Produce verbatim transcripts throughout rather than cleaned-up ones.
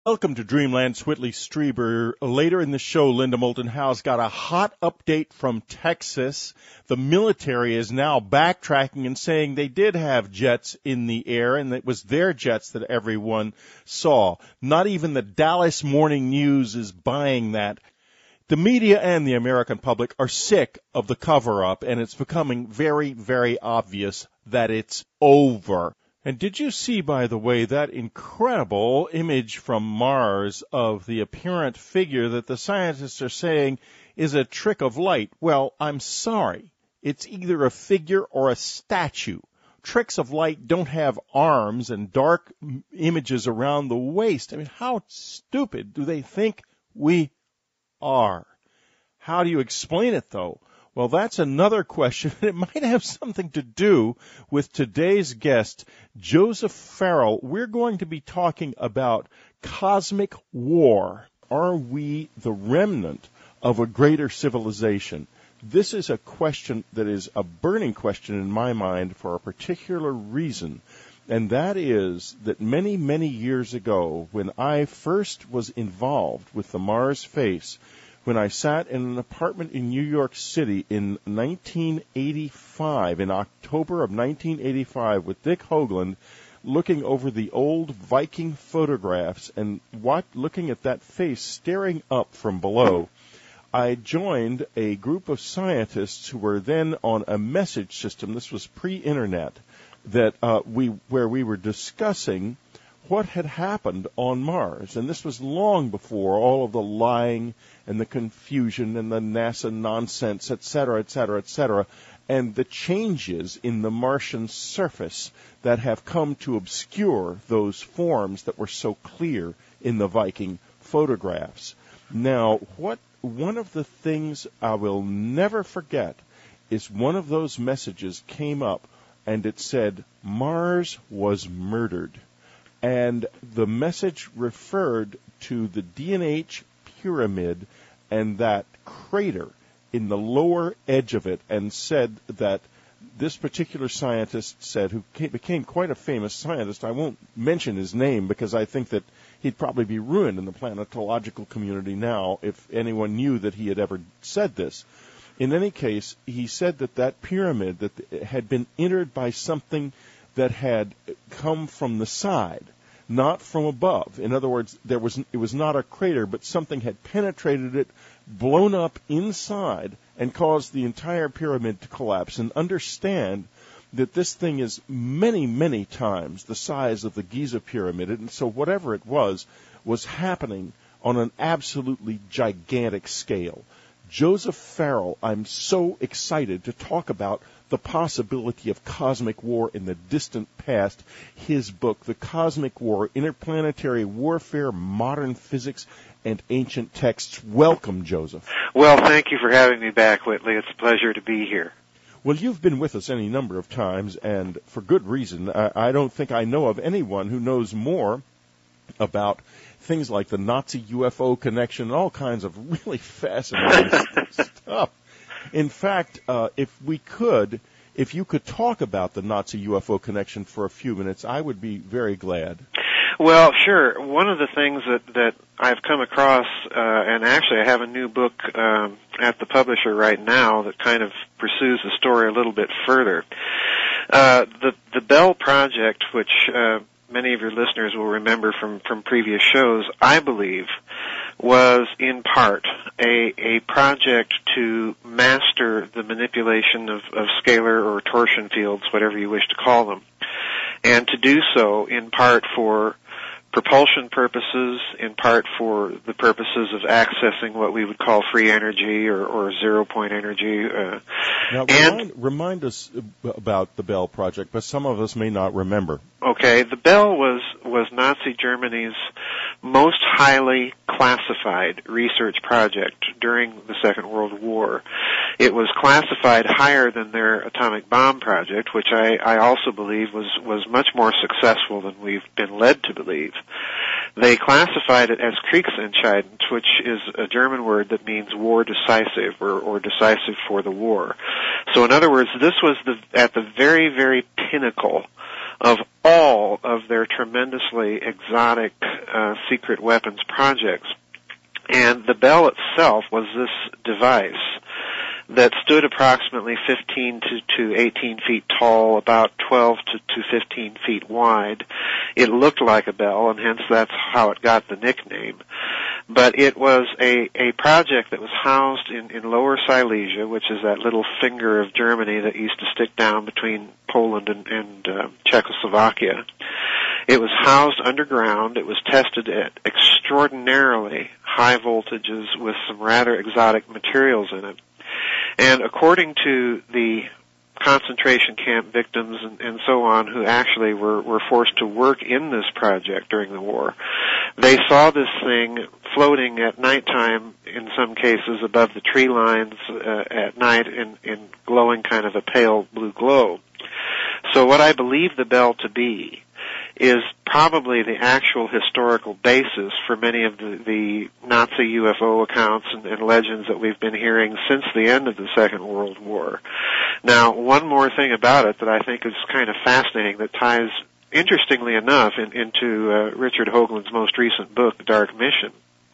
Welcome to Dreamland. Whitley Strieber. Later in the show, Linda Moulton Howe's got a hot update from Texas. The military is now backtracking and saying they did have jets in the air, and it was their jets that everyone saw. Not even the Dallas Morning News is buying that. The media and the American public are sick of the cover-up, and it's becoming very, very obvious that it's over. And did you see, by the way, that incredible image from Mars of the apparent figure that the scientists are saying is a trick of light? Well, I'm sorry. It's either a figure or a statue. Tricks of light don't have arms and dark images around the waist. I mean, how stupid do they think we are? How do you explain it, though? Well, that's another question. It might have something to do with today's guest, Joseph Farrell. We're going to be talking about cosmic war. Are we the remnant of a greater civilization? This is a question that is a burning question in my mind for a particular reason, and that is that many, many years ago, when I first was involved with the Mars Face, when I sat in an apartment in New York City in nineteen eighty-five, in October of nineteen eighty-five, with Dick Hoagland, looking over the old Viking photographs and what, looking at that face staring up from below, I joined a group of scientists who were then on a message system. This was pre-internet, that uh, we where we were discussing what had happened on Mars. And this was long before all of the lying and the confusion and the NASA nonsense, et cetera, et cetera, et cetera, and the changes in the Martian surface that have come to obscure those forms that were so clear in the Viking photographs. Now, what one of the things I will never forget is one of those messages came up, and it said, Mars was murdered. And the message referred to the D N H pyramid and that crater in the lower edge of it, and said that this particular scientist said, who became quite a famous scientist, I won't mention his name because I think that he'd probably be ruined in the planetological community now if anyone knew that he had ever said this. In any case, he said that that pyramid that had been entered by something that had come from the side, not from above. In other words, there was it was not a crater, but something had penetrated it, blown up inside, and caused the entire pyramid to collapse. And understand that this thing is many, many times the size of the Giza pyramid, and so whatever it was, was happening on an absolutely gigantic scale. Joseph Farrell, I'm so excited to talk about the possibility of cosmic war in the distant past. His book, The Cosmic War, Interplanetary Warfare, Modern Physics, and Ancient Texts. Welcome, Joseph. Well, thank you for having me back, Whitley. It's a pleasure to be here. Well, you've been with us any number of times, and for good reason. I, I don't think I know of anyone who knows more about things like the Nazi U F O connection and all kinds of really fascinating stuff. In fact, uh, if we could, if you could talk about the Nazi U F O connection for a few minutes, I would be very glad. Well, sure. One of the things that, that I've come across, uh, and actually I have a new book um, at the publisher right now that kind of pursues the story a little bit further. Uh, the, the Bell Project, which uh, many of your listeners will remember from, from previous shows, I believe, was in part a, a project to master the manipulation of, of scalar or torsion fields, whatever you wish to call them, and to do so in part for propulsion purposes, in part for the purposes of accessing what we would call free energy or, or zero-point energy. Uh, now, and remind, remind us about the Bell Project, but some of us may not remember. Okay, the Bell was, was Nazi Germany's most highly classified research project during the Second World War. It was classified higher than their atomic bomb project, which I, I also believe was, was much more successful than we've been led to believe. They classified it as Kriegsentscheidend, which is a German word that means war decisive or, or decisive for the war. So in other words, this was the, at the very, very pinnacle of all of their tremendously exotic uh, secret weapons projects. And the Bell itself was this device that stood approximately fifteen to eighteen feet tall, about twelve to fifteen feet wide. It looked like a bell, and hence that's how it got the nickname. But it was a, a project that was housed in, in Lower Silesia, which is that little finger of Germany that used to stick down between Poland and, and uh, Czechoslovakia. It was housed underground. It was tested at extraordinarily high voltages with some rather exotic materials in it. And according to the concentration camp victims and, and so on who actually were, were forced to work in this project during the war, they saw this thing floating at nighttime, in some cases above the tree lines uh, at night in, in glowing kind of a pale blue glow. So what I believe the Bell to be is probably the actual historical basis for many of the, the Nazi U F O accounts and, and legends that we've been hearing since the end of the Second World War. Now, one more thing about it that I think is kind of fascinating that ties, interestingly enough, in, into uh, Richard Hoagland's most recent book, Dark Mission,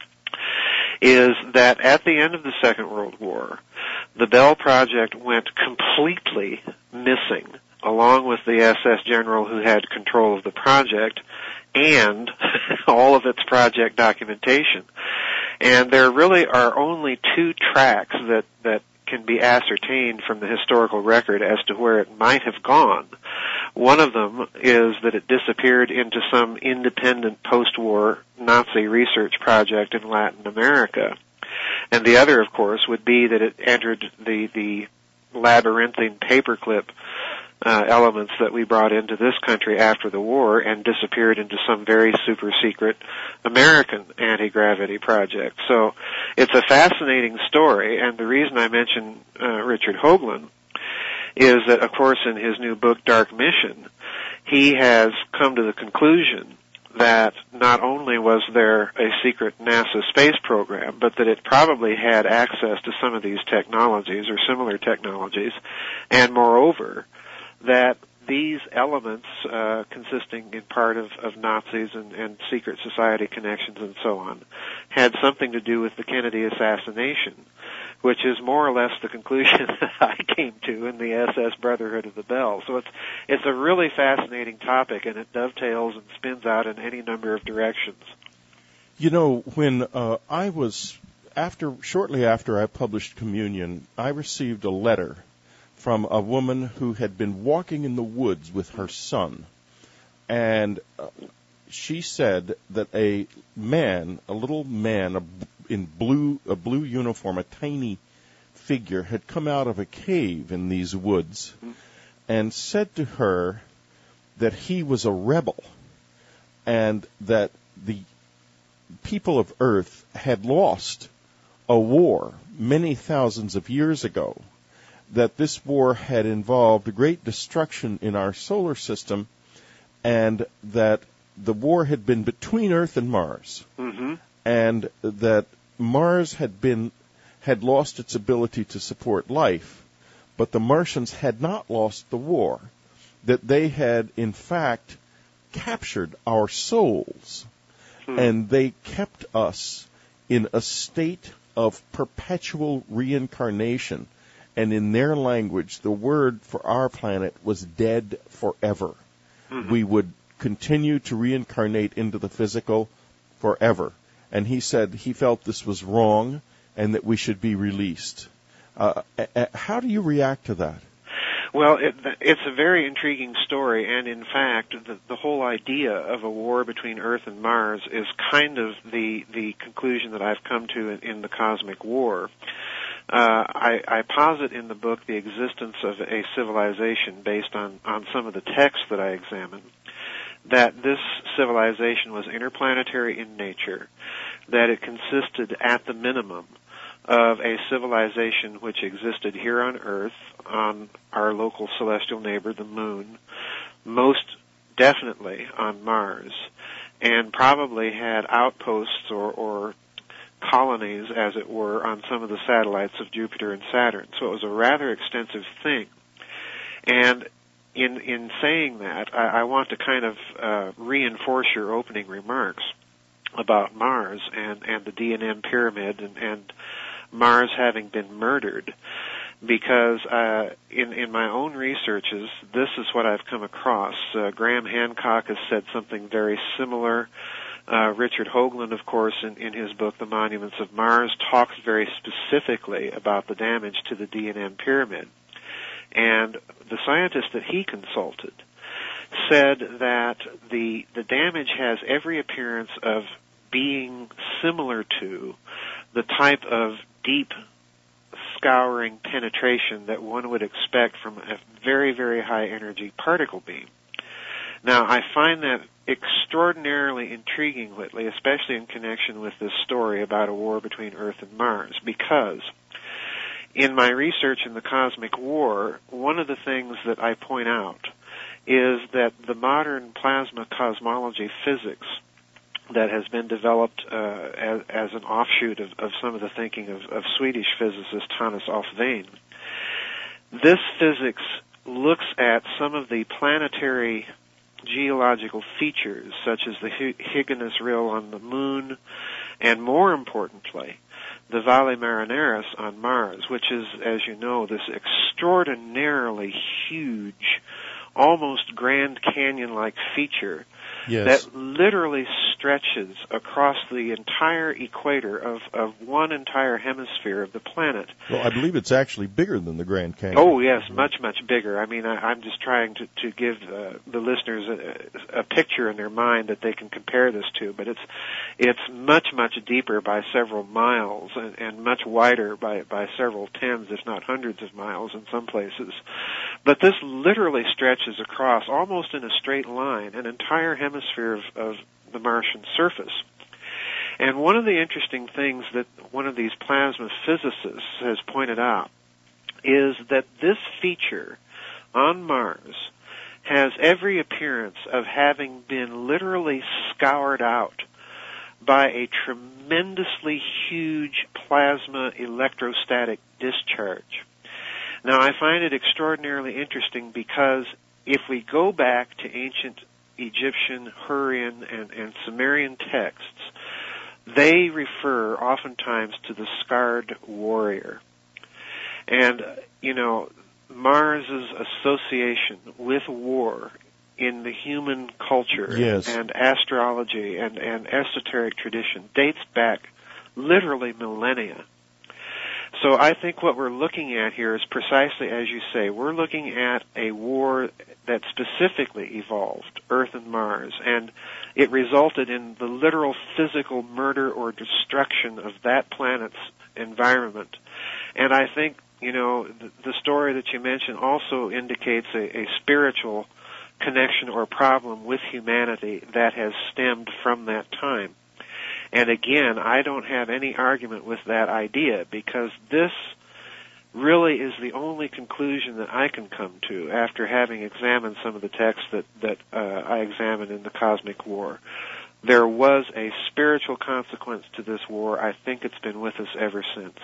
is that at the end of the Second World War, the Bell Project went completely missing, along with the S S general who had control of the project and all of its project documentation. And there really are only two tracks that, that can be ascertained from the historical record as to where it might have gone. One of them is that it disappeared into some independent post-war Nazi research project in Latin America. And the other, of course, would be that it entered the, the labyrinthine paperclip Uh, elements that we brought into this country after the war and disappeared into some very super secret American anti-gravity project. So it's a fascinating story, and the reason I mention uh, Richard Hoagland is that, of course, in his new book, Dark Mission, he has come to the conclusion that not only was there a secret NASA space program, but that it probably had access to some of these technologies or similar technologies, and moreover, that these elements, uh, consisting in part of, of Nazis and, and secret society connections and so on, had something to do with the Kennedy assassination, which is more or less the conclusion that I came to in the S S Brotherhood of the Bell. So it's it's a really fascinating topic, and it dovetails and spins out in any number of directions. You know, when uh, I was after shortly after I published Communion, I received a letter from a woman who had been walking in the woods with her son. And uh, she said that a man, a little man a, in blue, a blue uniform, a tiny figure, had come out of a cave in these woods and said to her that he was a rebel and that the people of Earth had lost a war many thousands of years ago, that this war had involved great destruction in our solar system, and that the war had been between Earth and Mars, mm-hmm. and that Mars had been had lost its ability to support life, but the Martians had not lost the war, that they had, in fact, captured our souls, hmm. and they kept us in a state of perpetual reincarnation. And in their language, the word for our planet was dead forever. Mm-hmm. We would continue to reincarnate into the physical forever. And he said he felt this was wrong and that we should be released. Uh, how do you react to that? Well, it, it's a very intriguing story, and in fact, the, the whole idea of a war between Earth and Mars is kind of the, the conclusion that I've come to in, in the Cosmic War. Uh, I, I posit in the book the existence of a civilization based on, on some of the texts that I examine, that this civilization was interplanetary in nature, that it consisted at the minimum of a civilization which existed here on Earth, on our local celestial neighbor, the Moon, most definitely on Mars, and probably had outposts or, or colonies, as it were, on some of the satellites of Jupiter and Saturn. So it was a rather extensive thing. And in in saying that, I, I want to kind of uh, reinforce your opening remarks about Mars and, and the D and M pyramid and, and Mars having been murdered, because uh, in, in my own researches, this is what I've come across. Uh, Graham Hancock has said something very similar. Uh, Richard Hoagland, of course, in, in his book, The Monuments of Mars, talks very specifically about the damage to the D and M pyramid. And the scientist that he consulted said that the the damage has every appearance of being similar to the type of deep scouring penetration that one would expect from a very, very high energy particle beam. Now, I find that extraordinarily intriguing, Whitley, especially in connection with this story about a war between Earth and Mars, because in my research in the cosmic war, one of the things that I point out is that the modern plasma cosmology physics that has been developed uh, as, as an offshoot of, of some of the thinking of, of Swedish physicist Hannes Alfvén, this physics looks at some of the planetary geological features, such as the Hyginus Rill on the Moon, and more importantly, the Valle Marineris on Mars, which is, as you know, this extraordinarily huge, almost Grand Canyon-like feature yes. that literally stretches across the entire equator of, of one entire hemisphere of the planet. Well, I believe it's actually bigger than the Grand Canyon. Oh, yes, much, much bigger. I mean, I, I'm just trying to, to give uh, the listeners a, a picture in their mind that they can compare this to, but it's it's much, much deeper by several miles and, and much wider by, by several tens, if not hundreds of miles in some places. But this literally stretches across, almost in a straight line, an entire hemisphere of, of the Martian surface. And one of the interesting things that one of these plasma physicists has pointed out is that this feature on Mars has every appearance of having been literally scoured out by a tremendously huge plasma electrostatic discharge. Now, I find it extraordinarily interesting because if we go back to ancient Egyptian, Hurrian, and, and Sumerian texts, they refer oftentimes to the scarred warrior. And, you know, Mars's association with war in the human culture yes. and astrology and, and esoteric tradition dates back literally millennia. So I think what we're looking at here is precisely as you say. We're looking at a war that specifically evolved, Earth and Mars, and it resulted in the literal physical murder or destruction of that planet's environment. And I think, you know, the, the story that you mentioned also indicates a, a spiritual connection or problem with humanity that has stemmed from that time. And again, I don't have any argument with that idea because this really is the only conclusion that I can come to after having examined some of the texts that, that uh, I examined in the Cosmic War. There was a spiritual consequence to this war. I think it's been with us ever since.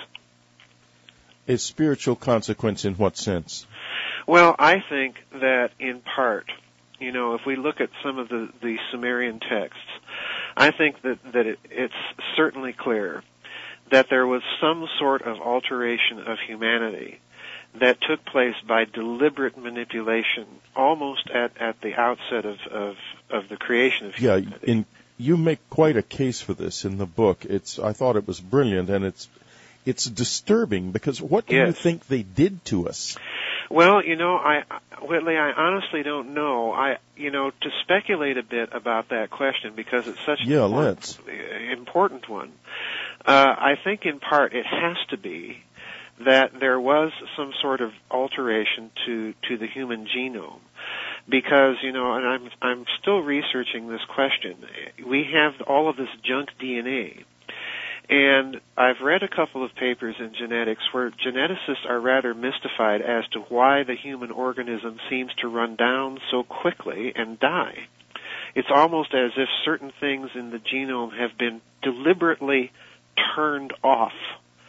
A spiritual consequence in what sense? Well, I think that in part, you know, if we look at some of the, the Sumerian texts, I think that, that it, it's certainly clear that there was some sort of alteration of humanity that took place by deliberate manipulation almost at, at the outset of, of, of the creation of humanity. Yeah, in, you make quite a case for this in the book. It's I thought it was brilliant, and it's it's disturbing because what do yes. you think they did to us? Well, you know, I, Whitley, I honestly don't know. I, you know, to speculate a bit about that question because it's such yeah, an important, important one. Uh, I think in part it has to be that there was some sort of alteration to, to the human genome. Because, you know, and I'm, I'm still researching this question. We have all of this junk D N A. And I've read a couple of papers in genetics where geneticists are rather mystified as to why the human organism seems to run down so quickly and die. It's almost as if certain things in the genome have been deliberately turned off.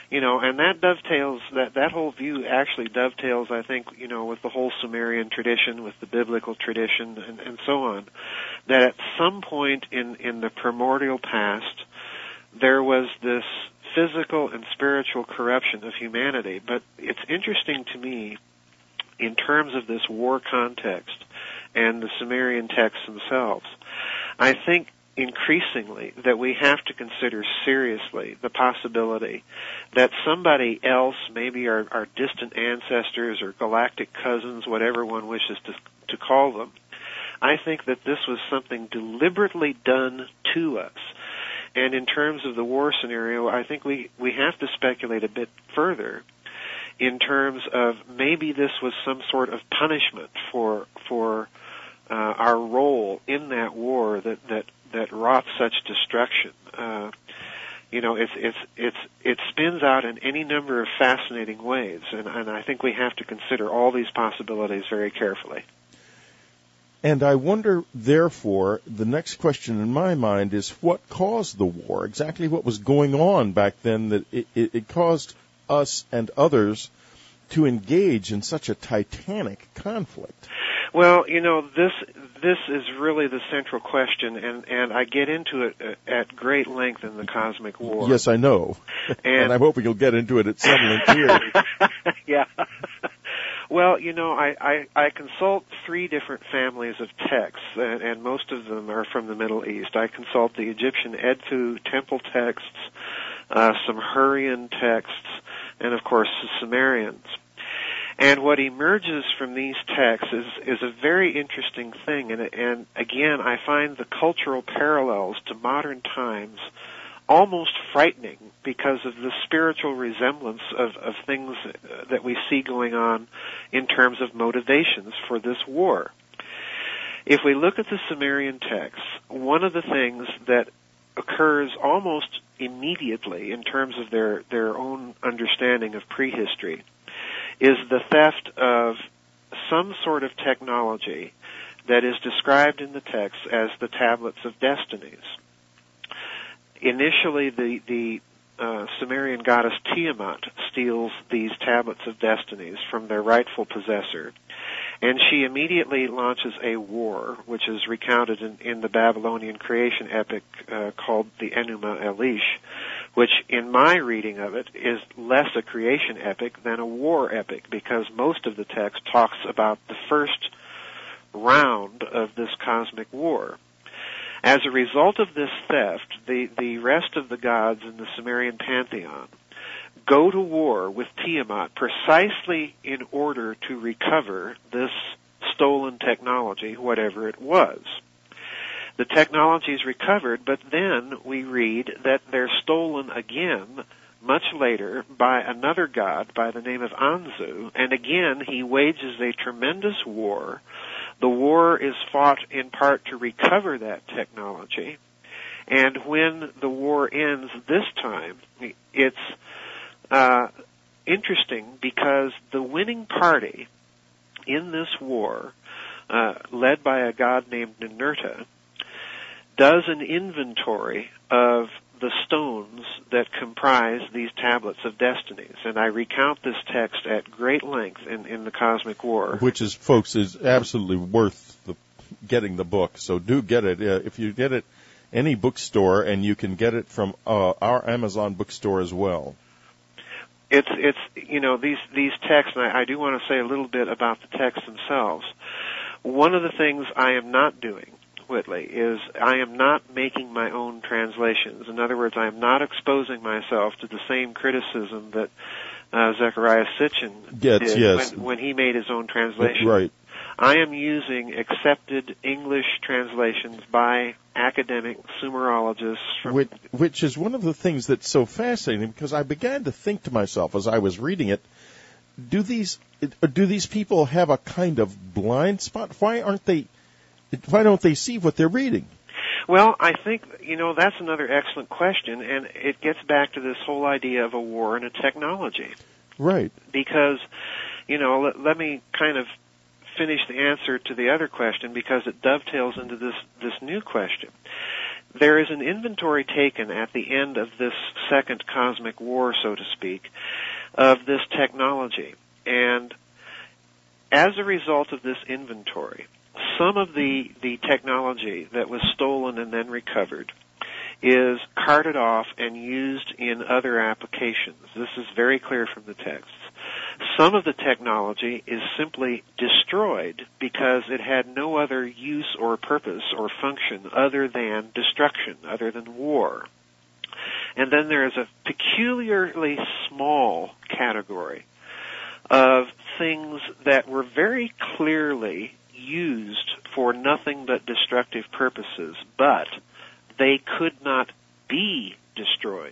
You know, and that dovetails, that, that whole view actually dovetails, I think, you know, with the whole Sumerian tradition, with the biblical tradition, and, and so on, that at some point in, in the primordial past, there was this physical and spiritual corruption of humanity. But it's interesting to me, in terms of this war context and the Sumerian texts themselves, I think increasingly that we have to consider seriously the possibility that somebody else, maybe our, our distant ancestors or galactic cousins, whatever one wishes to, to call them, I think that this was something deliberately done to us. And in terms of the war scenario, I think we, we have to speculate a bit further in terms of maybe this was some sort of punishment for for uh, our role in that war that, that that wrought such destruction. Uh, you know, it's it's it's it spins out in any number of fascinating ways, and, and I think we have to consider all these possibilities very carefully. And I wonder, therefore, the next question in my mind is what caused the war? Exactly what was going on back then that it, it, it caused us and others to engage in such a titanic conflict? Well, you know, this this is really the central question, and, and I get into it at great length in the Cosmic War. Yes, I know. And, and I'm hoping you'll get into it at some length here. Yeah. Well, you know, I, I, I consult three different families of texts, and, and most of them are from the Middle East. I consult the Egyptian Edfu temple texts, uh, some Hurrian texts, and, of course, the Sumerians. And what emerges from these texts is, is a very interesting thing, and, and again, I find the cultural parallels to modern times almost frightening because of the spiritual resemblance of, of things that we see going on in terms of motivations for this war. If we look at the Sumerian texts, one of the things that occurs almost immediately in terms of their, their own understanding of prehistory is the theft of some sort of technology that is described in the text as the Tablets of Destinies. Initially, the, the uh, Sumerian goddess Tiamat steals these Tablets of Destinies from their rightful possessor, and she immediately launches a war, which is recounted in, in the Babylonian creation epic uh, called the Enuma Elish, which in my reading of it is less a creation epic than a war epic, because most of the text talks about the first round of this cosmic war. As a result of this theft, the, the rest of the gods in the Sumerian pantheon go to war with Tiamat precisely in order to recover this stolen technology, whatever it was. The technology is recovered, but then we read that they're stolen again much later by another god by the name of Anzu, and again he wages a tremendous war. The war is fought in part to recover that technology, and when the war ends this time, it's uh, interesting because the winning party in this war, uh, led by a god named Ninurta, does an inventory of the stones that comprise these Tablets of Destinies. And I recount this text at great length in, in the Cosmic War. Which is, folks, is absolutely worth the, getting the book. So do get it. Uh, if you get it any bookstore, and you can get it from uh, our Amazon bookstore as well. It's, it's you know, these, these texts, and I, I do want to say a little bit about the texts themselves. One of the things I am not doing, Whitley, is I am not making my own translations. In other words, I am not exposing myself to the same criticism that uh, Zechariah Sitchin Gets, did yes. when, when he made his own translation. Right. I am using accepted English translations by academic Sumerologists. From which, which is one of the things that's so fascinating, because I began to think to myself as I was reading it, do these do these people have a kind of blind spot? Why aren't they? Why don't they see what they're reading? Well, I think, you know, that's another excellent question, and it gets back to this whole idea of a war and a technology. Right. Because, you know, let, let me kind of finish the answer to the other question, because it dovetails into this, this new question. there is an inventory taken at the end of this second cosmic war, so to speak, of this technology. And as a result of this inventory, some of the, the technology that was stolen and then recovered is carted off and used in other applications. This is very clear from the texts. Some of the technology is simply destroyed because it had no other use or purpose or function other than destruction, other than war. And then there is a peculiarly small category of things that were very clearly used for nothing but destructive purposes, but they could not be destroyed.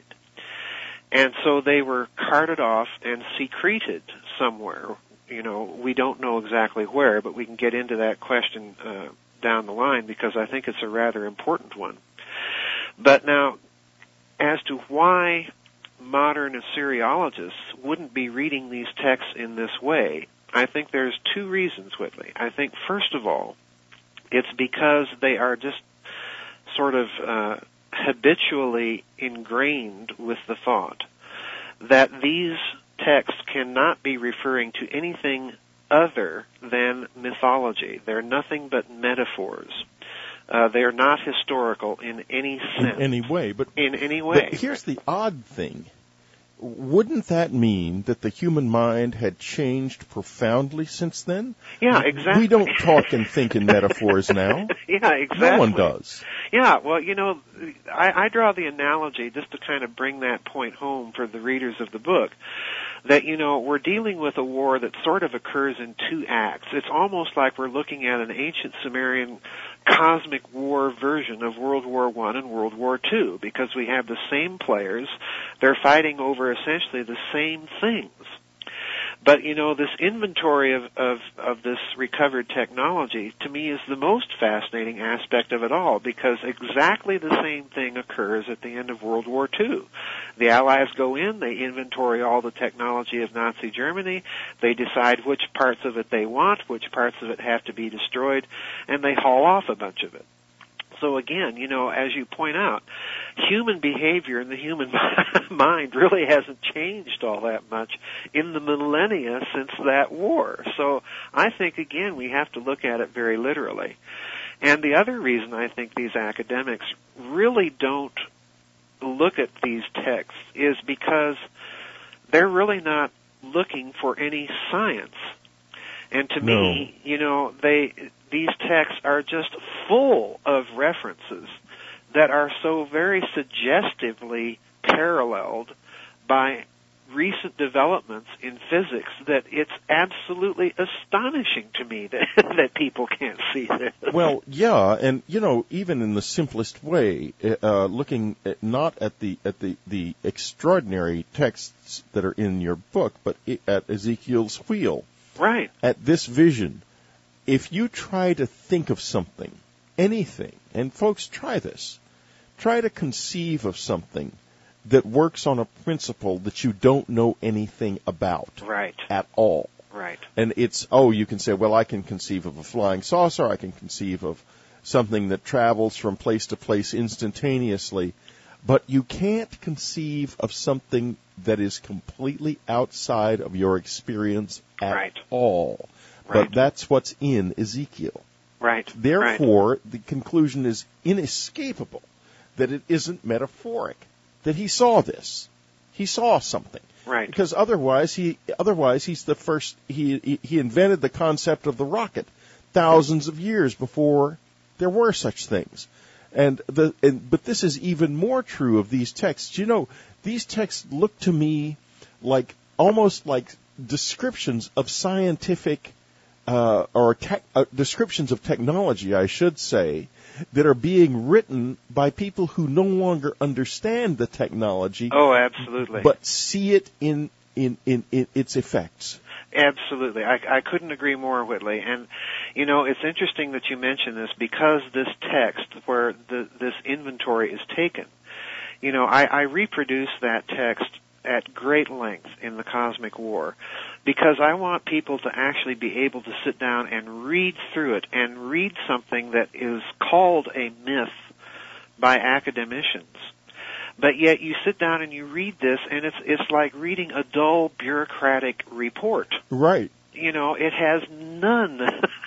And so they were carted off and secreted somewhere. You know, we don't know exactly where, but we can get into that question uh, down the line because I think it's a rather important one. But now, as to why modern Assyriologists wouldn't be reading these texts in this way, I think there's two reasons, Whitley. I think, first of all, it's because they are just sort of uh, habitually ingrained with the thought that these texts cannot be referring to anything other than mythology. They're nothing but metaphors. Uh, they are not historical in any sense. In any way. But, in any way. But here's the odd thing. Wouldn't that mean that the human mind had changed profoundly since then? Yeah, exactly. We don't talk and think in metaphors now. Yeah, exactly. No one does. Yeah, well, you know, I, I draw the analogy just to kind of bring that point home for the readers of the book, that, you know, we're dealing with a war that sort of occurs in two acts. It's almost like we're looking at an ancient Sumerian cosmic war version of World War One and World War Two, because we have the same players. They're fighting over essentially the same things. But, you know, this inventory of, of, of this recovered technology, to me, is the most fascinating aspect of it all, because exactly the same thing occurs at the end of World War Two. The Allies go in, they inventory all the technology of Nazi Germany, they decide which parts of it they want, which parts of it have to be destroyed, and they haul off a bunch of it. So again, you know, as you point out, human behavior and the human mind really hasn't changed all that much in the millennia since that war. So I think, again, we have to look at it very literally. And the other reason I think these academics really don't look at these texts is because they're really not looking for any science. And to no. me, you know, they these texts are just full of references that are so very suggestively paralleled by recent developments in physics that it's absolutely astonishing to me that that people can't see this. Well, yeah, and you know, even in the simplest way, uh, looking at, not at the at the, the extraordinary texts that are in your book, but at Ezekiel's wheel. Right. At this vision, if you try to think of something, anything, and folks, try this, try to conceive of something that works on a principle that you don't know anything about. Right. At all. Right. And it's, oh, you can say, well, I can conceive of a flying saucer, I can conceive of something that travels from place to place instantaneously, but you can't conceive of something that is completely outside of your experience at right. all. Right. But that's what's in Ezekiel. Right. Therefore, right. the conclusion is inescapable that it isn't metaphoric, that he saw this. He saw something. Right. Because otherwise, he otherwise he's the first. He, he he invented the concept of the rocket thousands of years before there were such things. And the and, but this is even more true of these texts. You know, these texts look to me like almost like descriptions of scientific uh, or tech, uh, descriptions of technology, I should say, that are being written by people who no longer understand the technology. Oh, absolutely. But see it in in, in, in its effects. Absolutely. I, I couldn't agree more, Whitley. And, you know, it's interesting that you mention this because this text where the, this inventory is taken, you know, I, I reproduce that text at great length in the Cosmic War because I want people to actually be able to sit down and read through it and read something that is called a myth by academicians. But yet you sit down and you read this, and it's it's like reading a dull bureaucratic report. Right. You know, it has none,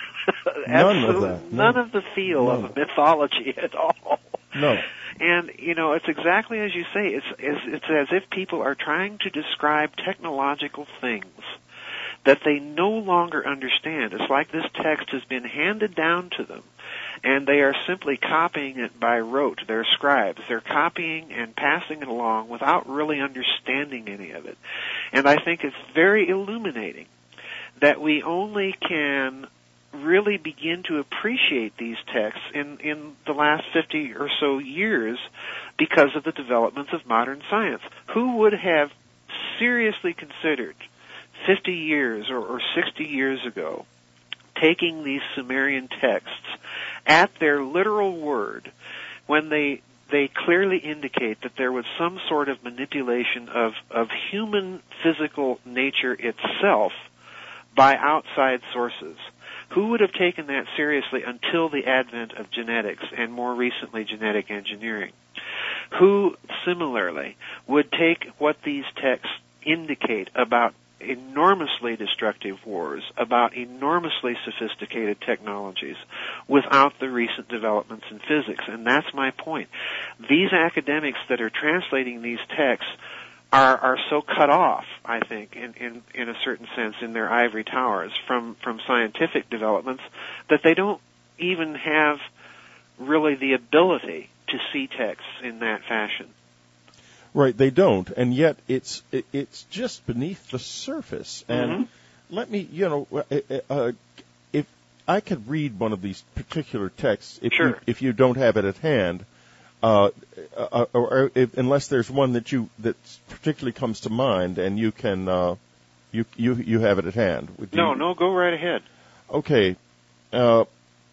none of that, none of the feel none. of a mythology at all. No. And, you know, it's exactly as you say. It's, it's, it's as if people are trying to describe technological things that they no longer understand. It's like this text has been handed down to them, and they are simply copying it by rote. They're scribes. They're copying and passing it along without really understanding any of it. And I think it's very illuminating that we only can really begin to appreciate these texts in, in the last fifty or so years because of the developments of modern science. Who would have seriously considered fifty years or, or sixty years ago taking these Sumerian texts at their literal word when they they clearly indicate that there was some sort of manipulation of, of human physical nature itself by outside sources? Who would have taken that seriously until the advent of genetics and more recently genetic engineering? Who, similarly, would take what these texts indicate about enormously destructive wars, about enormously sophisticated technologies, without the recent developments in physics? And that's my point. These academics that are translating these texts are are so cut off, I think, in, in, in a certain sense, in their ivory towers from, from scientific developments, that they don't even have really the ability to see texts in that fashion. Right, they don't, and yet it's it, it's just beneath the surface. And Mm-hmm. let me, you know, uh, uh, if I could read one of these particular texts, if Sure. you, if you don't have it at hand, uh, uh, or, or if, unless there's one that you that particularly comes to mind, and you can uh, you you you have it at hand. Would No, you? no, go right ahead. Okay. Uh,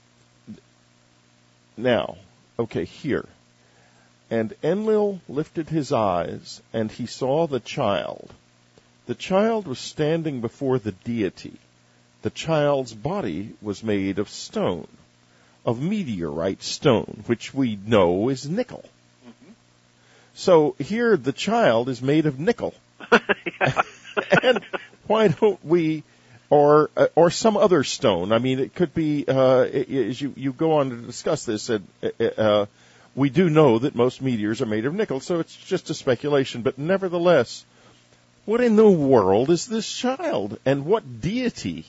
now, okay, here. And Enlil lifted his eyes, and he saw the child. The child was standing before the deity. The child's body was made of stone, of meteorite stone, which we know is nickel. Mm-hmm. So here the child is made of nickel. Yeah. And why don't we, or uh, or some other stone? I mean, it could be, uh, as you, you go on to discuss this, uh, uh, we do know that most meteors are made of nickel, so it's just a speculation. But nevertheless, what in the world is this child, and what deity?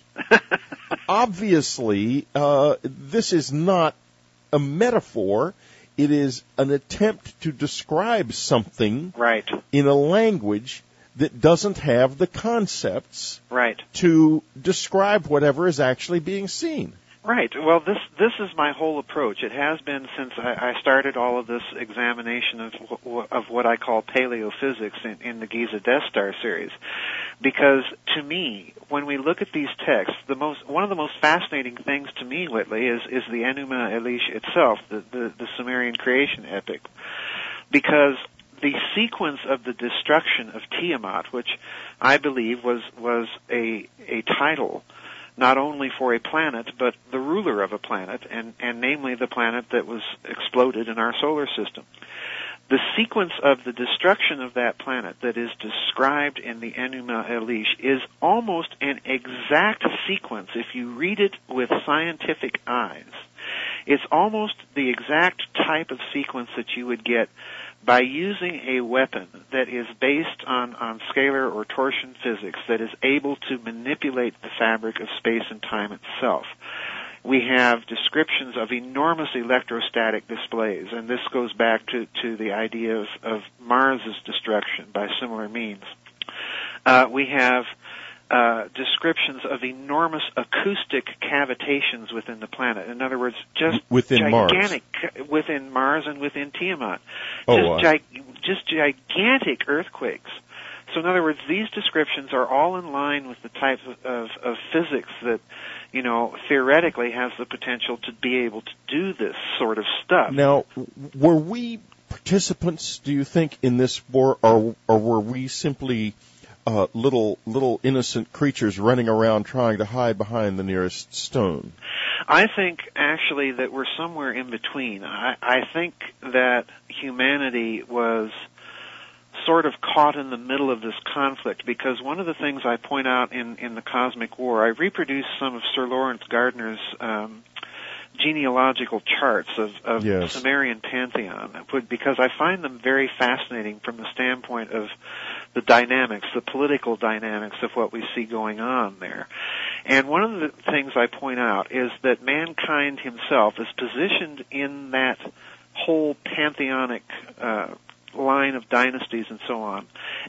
Obviously, uh, this is not a metaphor. It is an attempt to describe something Right. in a language that doesn't have the concepts Right. to describe whatever is actually being seen. Right. Well, this this is my whole approach. It has been since I, I started all of this examination of of what I call paleophysics in, in the Giza Death Star series, because to me, when we look at these texts, the most one of the most fascinating things to me, Whitley, is is the Enuma Elish itself, the the, the Sumerian creation epic, because the sequence of the destruction of Tiamat, which I believe was was a a title not only for a planet, but the ruler of a planet, and, and namely the planet that was exploded in our solar system. The sequence of the destruction of that planet that is described in the Enuma Elish is almost an exact sequence if you read it with scientific eyes. It's almost the exact type of sequence that you would get by using a weapon that is based on, on scalar or torsion physics that is able to manipulate the fabric of space and time itself. We have descriptions of enormous electrostatic displays, and this goes back to, to the idea of, of Mars's destruction by similar means. Uh, we have Uh, descriptions of enormous acoustic cavitations within the planet. In other words, just within gigantic Mars. within Mars and within Tiamat. Oh, just, uh, gi- just gigantic earthquakes. So in other words, these descriptions are all in line with the type of, of, of physics that, you know, theoretically has the potential to be able to do this sort of stuff. Now, were we participants, do you think, in this war, or, or were we simply Uh, little little innocent creatures running around trying to hide behind the nearest stone? I think actually that we're somewhere in between. I, I think that humanity was sort of caught in the middle of this conflict, because one of the things I point out in, in the Cosmic War, I reproduce some of Sir Lawrence Gardner's um, genealogical charts of, of yes. the Sumerian pantheon, because I find them very fascinating from the standpoint of the dynamics, the political dynamics of what we see going on there. And one of the things I point out is that mankind himself is positioned in that whole pantheonic uh, line of dynasties and so on,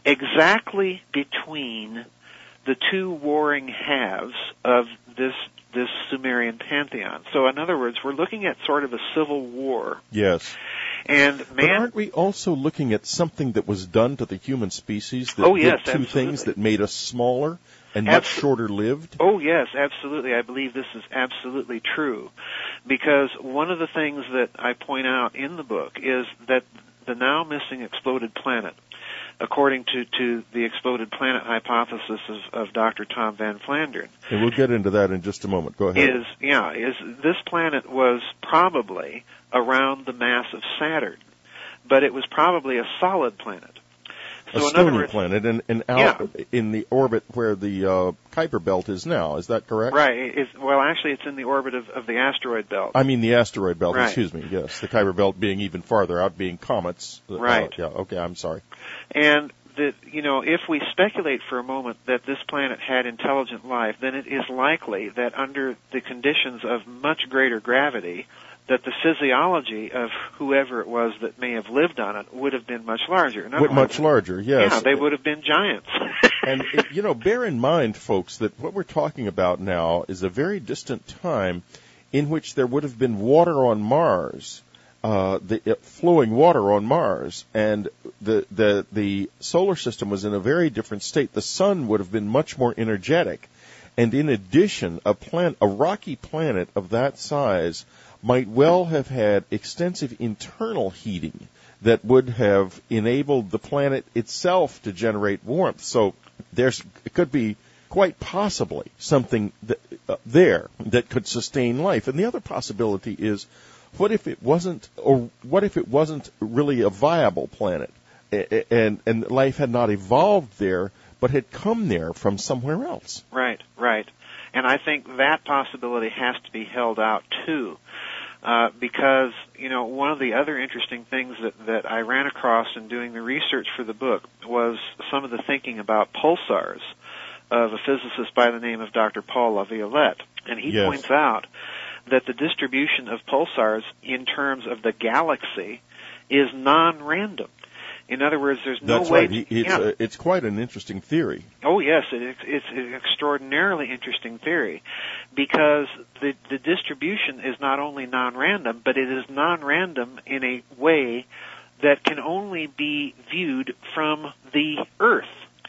exactly between the two warring halves of this this Sumerian pantheon. So in other words, we're looking at sort of a civil war. Yes. And man, but aren't we also looking at something that was done to the human species that oh, yes, did two absolutely. things that made us smaller and Absol- much shorter lived? Oh, yes, absolutely. I believe this is absolutely true. Because one of the things that I point out in the book is that the now missing exploded planet, according to, to the exploded planet hypothesis of, of Doctor Tom Van Flandern. And we'll get into that in just a moment. Go ahead. Is, yeah, is this planet was probably around the mass of Saturn, but it was probably a solid planet. So a in stony other words, planet, and, and out yeah. in the orbit where the uh, Kuiper Belt is now. Is that correct? Right. It's, well, actually, it's in the orbit of, of the asteroid belt. I mean the asteroid belt, right. excuse me, yes. The Kuiper Belt being even farther out, being comets. Right. Uh, yeah, okay, I'm sorry. And, that, you know, if we speculate for a moment that this planet had intelligent life, then it is likely that under the conditions of much greater gravity, that the physiology of whoever it was that may have lived on it would have been much larger. In other Much words, larger, yes. Yeah, they would have been giants. And, it, you know, bear in mind, folks, that what we're talking about now is a very distant time in which there would have been water on Mars, uh, the uh, flowing water on Mars, and the, the, the solar system was in a very different state. The sun would have been much more energetic. And in addition, a plan, a rocky planet of that size might well have had extensive internal heating that would have enabled the planet itself to generate warmth. So there's, it could be quite possibly something that, uh, there that could sustain life. And the other possibility is, what if it wasn't, or what if it wasn't really a viable planet, and and life had not evolved there, but had come there from somewhere else? Right, right. And I think that possibility has to be held out too. Uh, because, you know, one of the other interesting things that, that I ran across in doing the research for the book was some of the thinking about pulsars of a physicist by the name of Doctor Paul Laviolette. And he yes. points out that the distribution of pulsars in terms of the galaxy is non-random. In other words, there's no That's way... right. It's, yeah. uh, it's quite an interesting theory. Oh, yes, it, it's an extraordinarily interesting theory, because the, the distribution is not only non-random, but it is non-random in a way that can only be viewed from the Earth.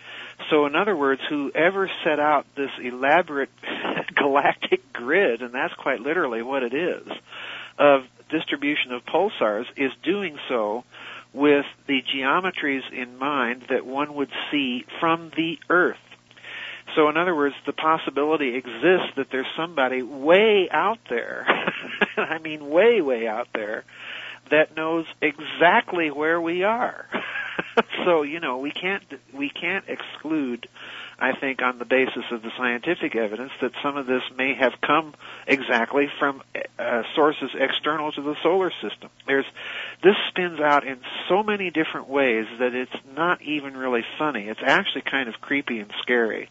So, in other words, whoever set out this elaborate galactic grid, and that's quite literally what it is, of distribution of pulsars, is doing so with the geometries in mind that one would see from the Earth. So in other words, the possibility exists that there's somebody way out there, I mean way, way out there, that knows exactly where we are. So, you know, we can't, we can't exclude, I think, on the basis of the scientific evidence, that some of this may have come exactly from uh, sources external to the solar system. There's, this spins out in so many different ways that it's not even really funny. It's actually kind of creepy and scary.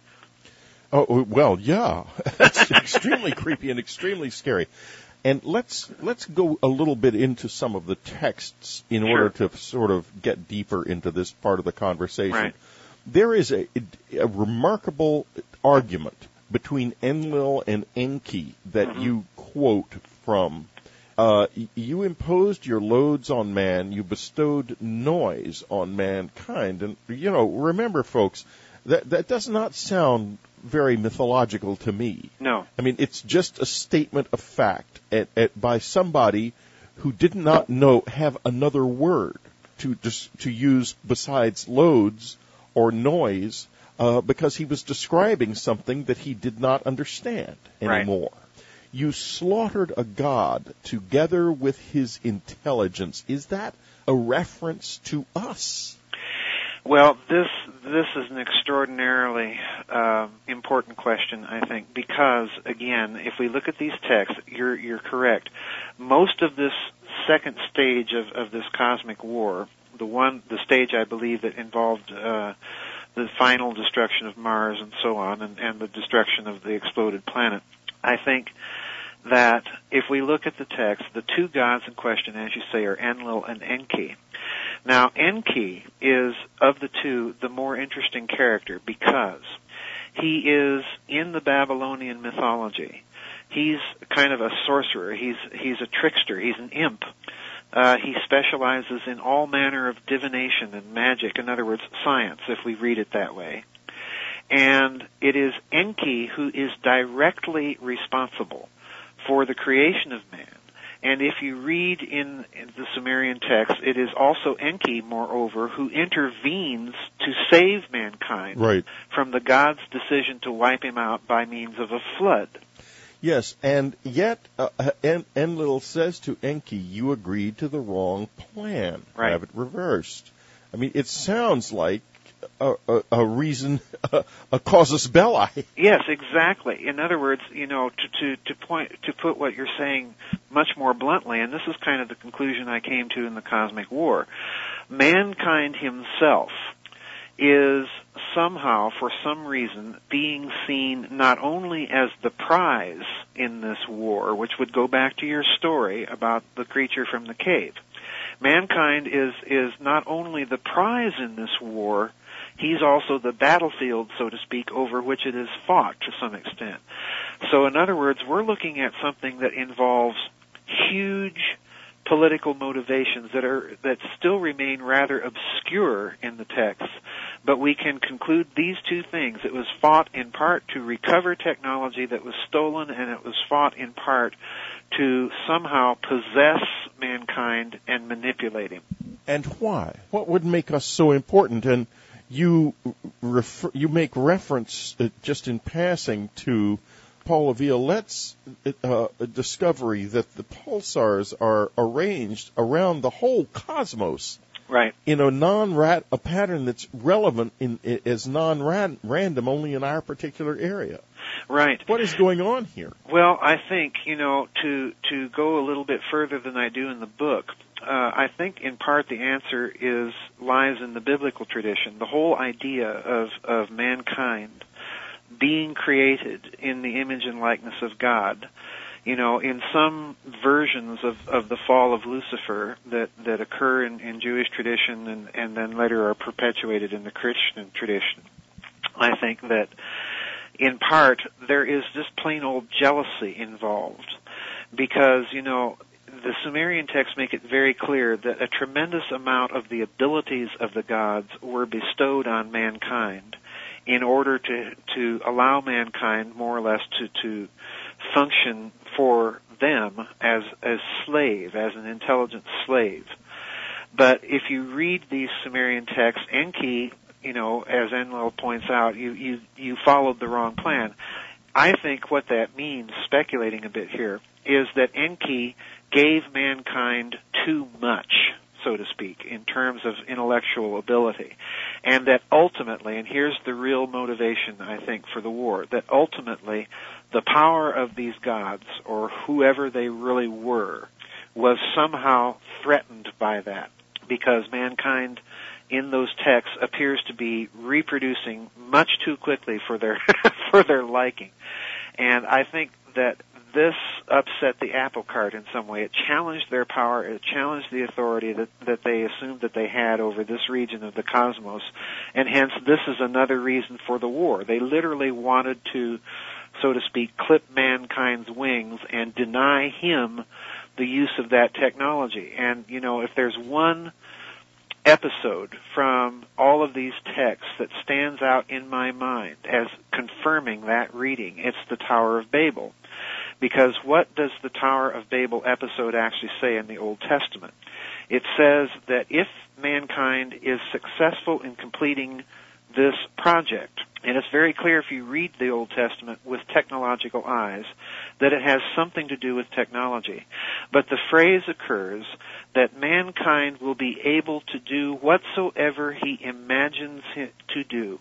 Oh, well, yeah. It's extremely creepy and extremely scary. And let's let's go a little bit into some of the texts in Sure. order to sort of get deeper into this part of the conversation. Right. There is a, a remarkable argument between Enlil and Enki that mm-hmm. you quote from. Uh, you imposed your loads on man, you bestowed noise on mankind. And, you know, remember, folks, that, that does not sound very mythological to me. No. I mean, it's just a statement of fact at, at, by somebody who did not know, have another word to just to use besides loads or noise, uh, because he was describing something that he did not understand anymore. Right. you slaughtered a god together with his intelligence. Is that a reference to us? Well, this this is an extraordinarily uh, important question, I think, because again, if we look at these texts, you're you're correct. Most of this second stage of, of this cosmic war, the one the stage I believe that involved uh, the final destruction of Mars and so on, and, and the destruction of the exploded planet, I think that if we look at the text, the two gods in question, as you say, are Enlil and Enki. Now, Enki is, of the two, the more interesting character because he is in the Babylonian mythology. He's kind of a sorcerer. He's he's a trickster. He's an imp. Uh, he specializes in all manner of divination and magic. In other words, science, if we read it that way. And it is Enki who is directly responsible for the creation of man. And if you read in, in the Sumerian text, it is also Enki, moreover, who intervenes to save mankind right. from the god's decision to wipe him out by means of a flood. Yes, and yet uh, en- Enlil says to Enki, you agreed to the wrong plan. Right. Have it reversed. I mean, it sounds like a, a, a reason, a, a casus belli. Yes, exactly. In other words, you know, to, to, to point to put what you're saying much more bluntly, and this is kind of the conclusion I came to in the Cosmic War, mankind himself is somehow, for some reason, being seen not only as the prize in this war, which would go back to your story about the creature from the cave. Mankind is is not only the prize in this war, he's also the battlefield, so to speak, over which it is fought to some extent. So in other words, we're looking at something that involves huge political motivations that are that still remain rather obscure in the text, but we can conclude these two things. It was fought in part to recover technology that was stolen, and it was fought in part to somehow possess mankind and manipulate him. And why? What would make us so important? And you refer, you make reference uh, just in passing to Paul Violette's uh, discovery that the pulsars are arranged around the whole cosmos, right? In a non-rat a pattern that's relevant in as non-random only in our particular area. Right. What is going on here? Well, I think you know to to go a little bit further than I do in the book. Uh, I think in part the answer is lies in the biblical tradition. The whole idea of of mankind being created in the image and likeness of God. You know, in some versions of, of the fall of Lucifer that, that occur in, in Jewish tradition and, and then later are perpetuated in the Christian tradition, I think that in part there is just plain old jealousy involved. Because, you know, the Sumerian texts make it very clear that a tremendous amount of the abilities of the gods were bestowed on mankind in order to to allow mankind more or less to to function for them as as slave, as an intelligent slave. But if you read these Sumerian texts, Enki, you know, as Enlil points out, you you you followed the wrong plan. I think what that means, speculating a bit here, is that Enki gave mankind too much, so to speak, in terms of intellectual ability. And that ultimately, and here's the real motivation, I think, for the war, that ultimately the power of these gods, or whoever they really were, was somehow threatened by that, because mankind in those texts appears to be reproducing much too quickly for their for their liking. And I think that this upset the apple cart in some way. It challenged their power. It challenged the authority that, that they assumed that they had over this region of the cosmos. And hence, this is another reason for the war. They literally wanted to, so to speak, clip mankind's wings and deny him the use of that technology. And, you know, if there's one episode from all of these texts that stands out in my mind as confirming that reading, it's the Tower of Babel. Because what does the Tower of Babel episode actually say in the Old Testament? It says that if mankind is successful in completing this project, And it's very clear if you read the Old Testament with technological eyes that it has something to do with technology. But the phrase occurs that mankind will be able to do whatsoever he imagines it to do.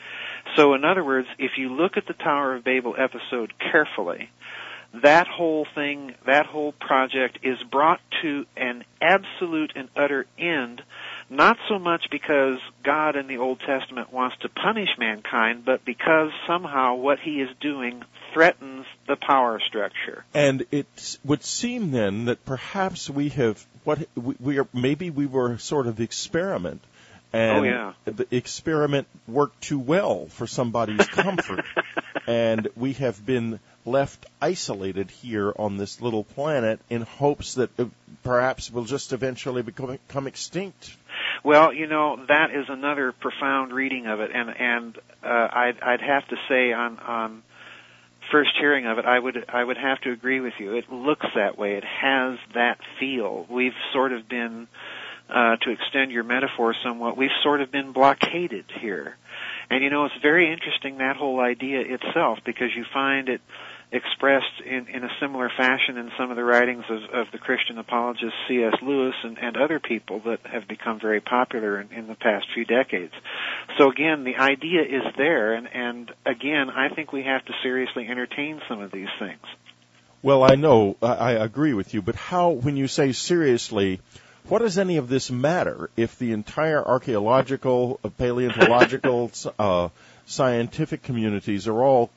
So in other words, if you look at the Tower of Babel episode carefully, that whole thing, that whole project is brought to an absolute and utter end, not so much because God in the Old Testament wants to punish mankind, but because somehow what he is doing threatens the power structure. And it would seem then that perhaps we have, what we, we are, maybe we were sort of the experiment. And oh, yeah. the experiment worked too well for somebody's comfort. And we have been left isolated here on this little planet in hopes that perhaps we'll just eventually become, become extinct. Well, you know, that is another profound reading of it, and and uh, I'd I'd have to say on on first hearing of it, I would I would have to agree with you. It looks that way. It has that feel. We've sort of been, uh, to extend your metaphor somewhat, we've sort of been blockaded here. And, you know, it's very interesting, that whole idea itself, because you find it expressed in, in a similar fashion in some of the writings of, of the Christian apologist C S Lewis and, and other people that have become very popular in, in the past few decades. So, again, the idea is there, and, and, again, I think we have to seriously entertain some of these things. Well, I know, I agree with you, but how, when you say seriously, what does any of this matter if the entire archaeological, paleontological, uh, scientific communities are all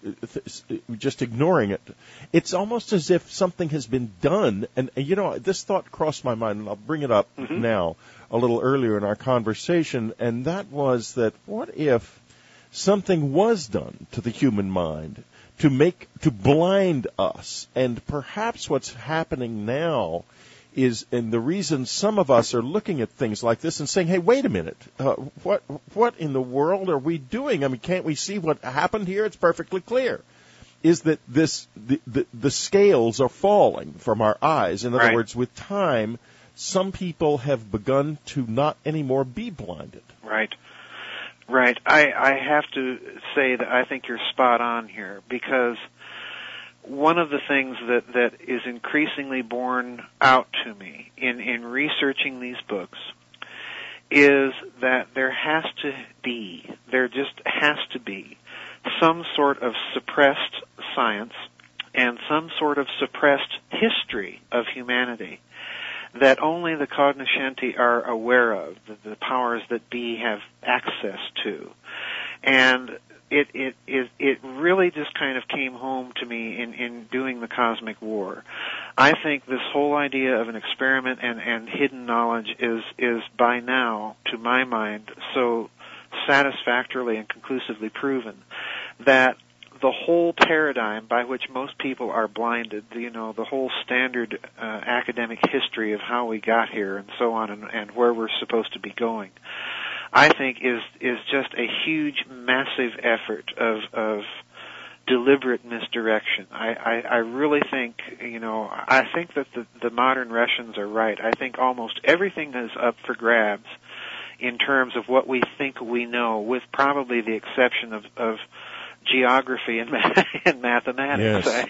just ignoring it? It's almost as if something has been done. And, you know, this thought crossed my mind, and I'll bring it up mm-hmm. now a little earlier in our conversation, and that was that what if something was done to the human mind to make, to blind us? And perhaps what's happening now is, and the reason some of us are looking at things like this and saying, hey, wait a minute, uh, what what in the world are we doing? I mean, can't we see what happened here? It's perfectly clear. Is that this, the, the, the scales are falling from our eyes. In other right. words, with time, some people have begun to not anymore be blinded. Right. Right. I, I have to say that I think you're spot on here, because one of the things that, that is increasingly borne out to me in, in researching these books is that there has to be, there just has to be some sort of suppressed science and some sort of suppressed history of humanity that only the cognoscenti are aware of, the, the powers that be have access to. And It, it, it, it really just kind of came home to me in, in doing the Cosmic War. I think this whole idea of an experiment and, and hidden knowledge is, is by now, to my mind, so satisfactorily and conclusively proven that the whole paradigm by which most people are blinded, you know, the whole standard uh, academic history of how we got here and so on and, and where we're supposed to be going, I think is is just a huge, massive effort of of deliberate misdirection. I, I, I really think, you know, I think that the, the modern Russians are right. I think almost everything is up for grabs in terms of what we think we know, with probably the exception of, of geography and, math, and mathematics. Yes.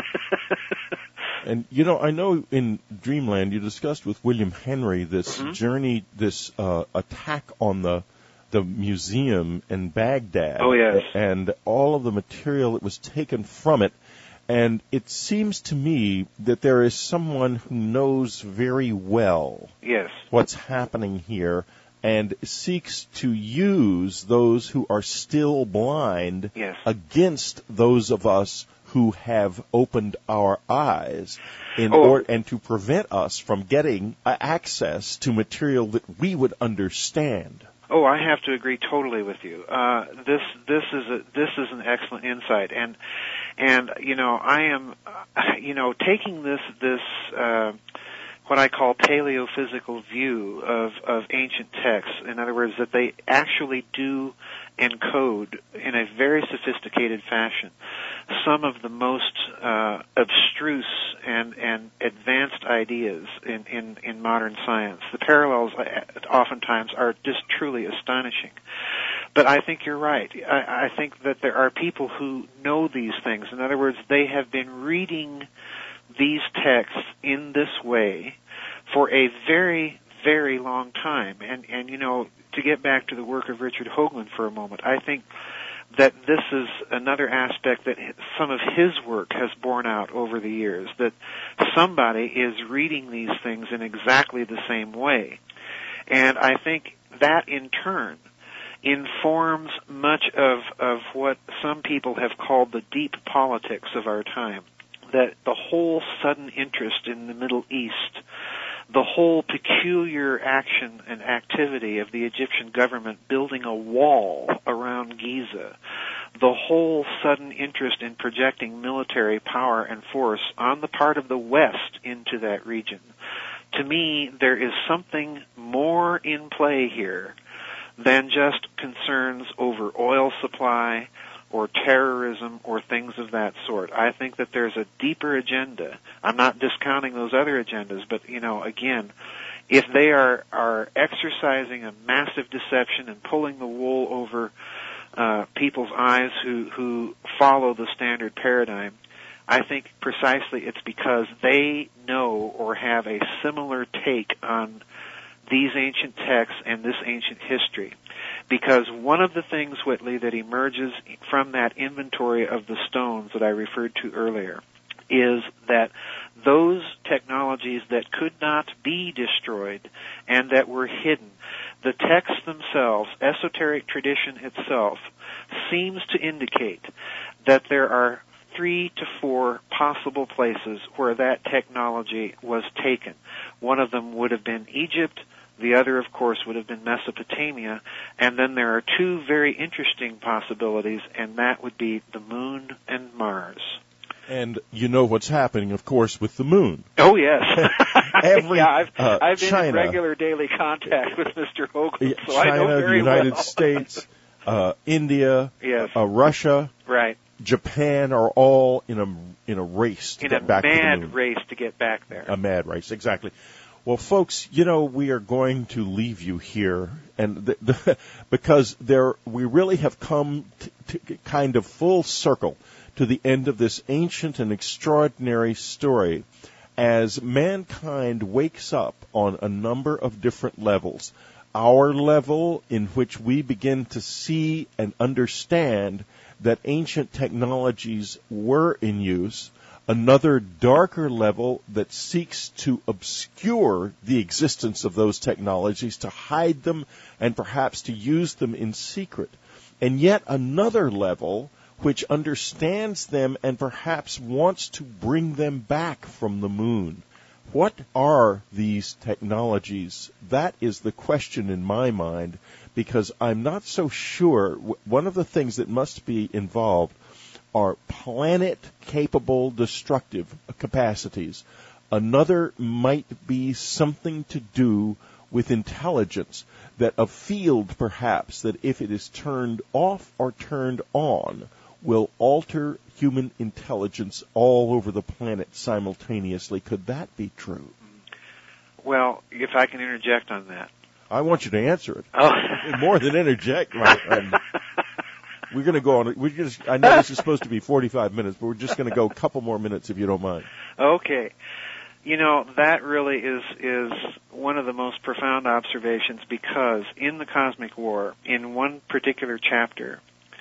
And, you know, I know in Dreamland you discussed with William Henry this mm-hmm. journey, this uh, attack on the the museum in Baghdad. Oh, yes. And all of the material that was taken from it. And it seems to me that there is someone who knows very well yes. what's happening here and seeks to use those who are still blind yes. against those of us who have opened our eyes in oh. order and to prevent us from getting uh, access to material that we would understand. Oh, I have to agree totally with you. Uh, this this is a this is an excellent insight, and and you know I am, uh, you know, taking this this uh, what I call paleophysical view of of ancient texts. In other words, that they actually do encode in a very sophisticated fashion some of the most uh, abstruse and, and advanced ideas in, in, in modern science. The parallels oftentimes are just truly astonishing. But I think you're right. I, I think that there are people who know these things. In other words, they have been reading these texts in this way for a very, very long time. And, and you know, to get back to the work of Richard Hoagland for a moment, I think that this is another aspect that some of his work has borne out over the years, that somebody is reading these things in exactly the same way. And I think that, in turn, informs much of, of what some people have called the deep politics of our time, that the whole sudden interest in the Middle East, the whole peculiar action and activity of the Egyptian government building a wall around Giza, the whole sudden interest in projecting military power and force on the part of the West into that region. To me, there is something more in play here than just concerns over oil supply or terrorism or things of that sort. I think that there's a deeper agenda. I'm not discounting those other agendas, but, you know, again, if they are, are exercising a massive deception and pulling the wool over uh, people's eyes who, who follow the standard paradigm, I think precisely it's because they know or have a similar take on these ancient texts and this ancient history. Because one of the things, Whitley, that emerges from that inventory of the stones that I referred to earlier is that those technologies that could not be destroyed and that were hidden, the texts themselves, esoteric tradition itself, seems to indicate that there are three to four possible places where that technology was taken. One of them would have been Egypt. The other, of course, would have been Mesopotamia. And then there are two very interesting possibilities, and that would be the moon and Mars. And you know what's happening, of course, with the moon. Oh, yes. Every, yeah, I've, uh, I've been China, in regular daily contact with Mister Hoagland, so China, I know very the United well. States, uh, India, yes. uh, Russia, right. Japan are all in a in a race to in get a back to the moon. In a mad race to get back there. A mad race, exactly. Well, folks, you know, we are going to leave you here, and the, the, because there we really have come to, to kind of full circle to the end of this ancient and extraordinary story as mankind wakes up on a number of different levels. Our level in which we begin to see and understand that ancient technologies were in use, another darker level that seeks to obscure the existence of those technologies, to hide them and perhaps to use them in secret, and yet another level which understands them and perhaps wants to bring them back from the moon. What are these technologies? That is the question in my mind, because I'm not so sure. One of the things that must be involved are planet-capable destructive capacities. Another might be something to do with intelligence, that a field perhaps that if it is turned off or turned on will alter human intelligence all over the planet simultaneously. Could that be true? Well, if I can interject on that. I want you to answer it. Oh. More than interject, my friend. We're going to go on. We're just, I know this is supposed to be forty-five minutes, but we're just going to go a couple more minutes if you don't mind. Okay. You know, that really is is one of the most profound observations, because in the Cosmic War, in one particular chapter,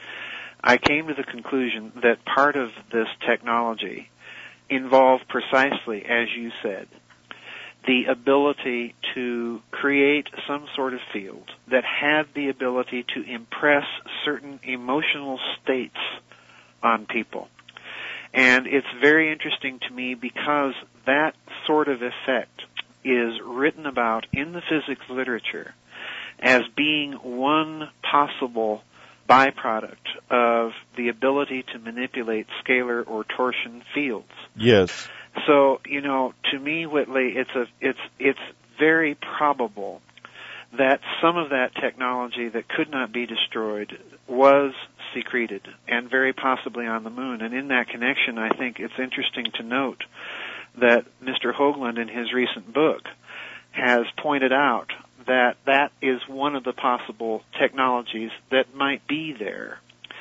I came to the conclusion that part of this technology involved precisely, as you said, the ability to create some sort of field that had the ability to impress certain emotional states on people. And it's very interesting to me because that sort of effect is written about in the physics literature as being one possible byproduct of the ability to manipulate scalar or torsion fields. Yes. So, you know, to me, Whitley, it's a it's it's very probable that some of that technology that could not be destroyed was secreted, and very possibly on the moon. And in that connection, I think it's interesting to note that Mister Hoagland, in his recent book, has pointed out that that is one of the possible technologies that might be there.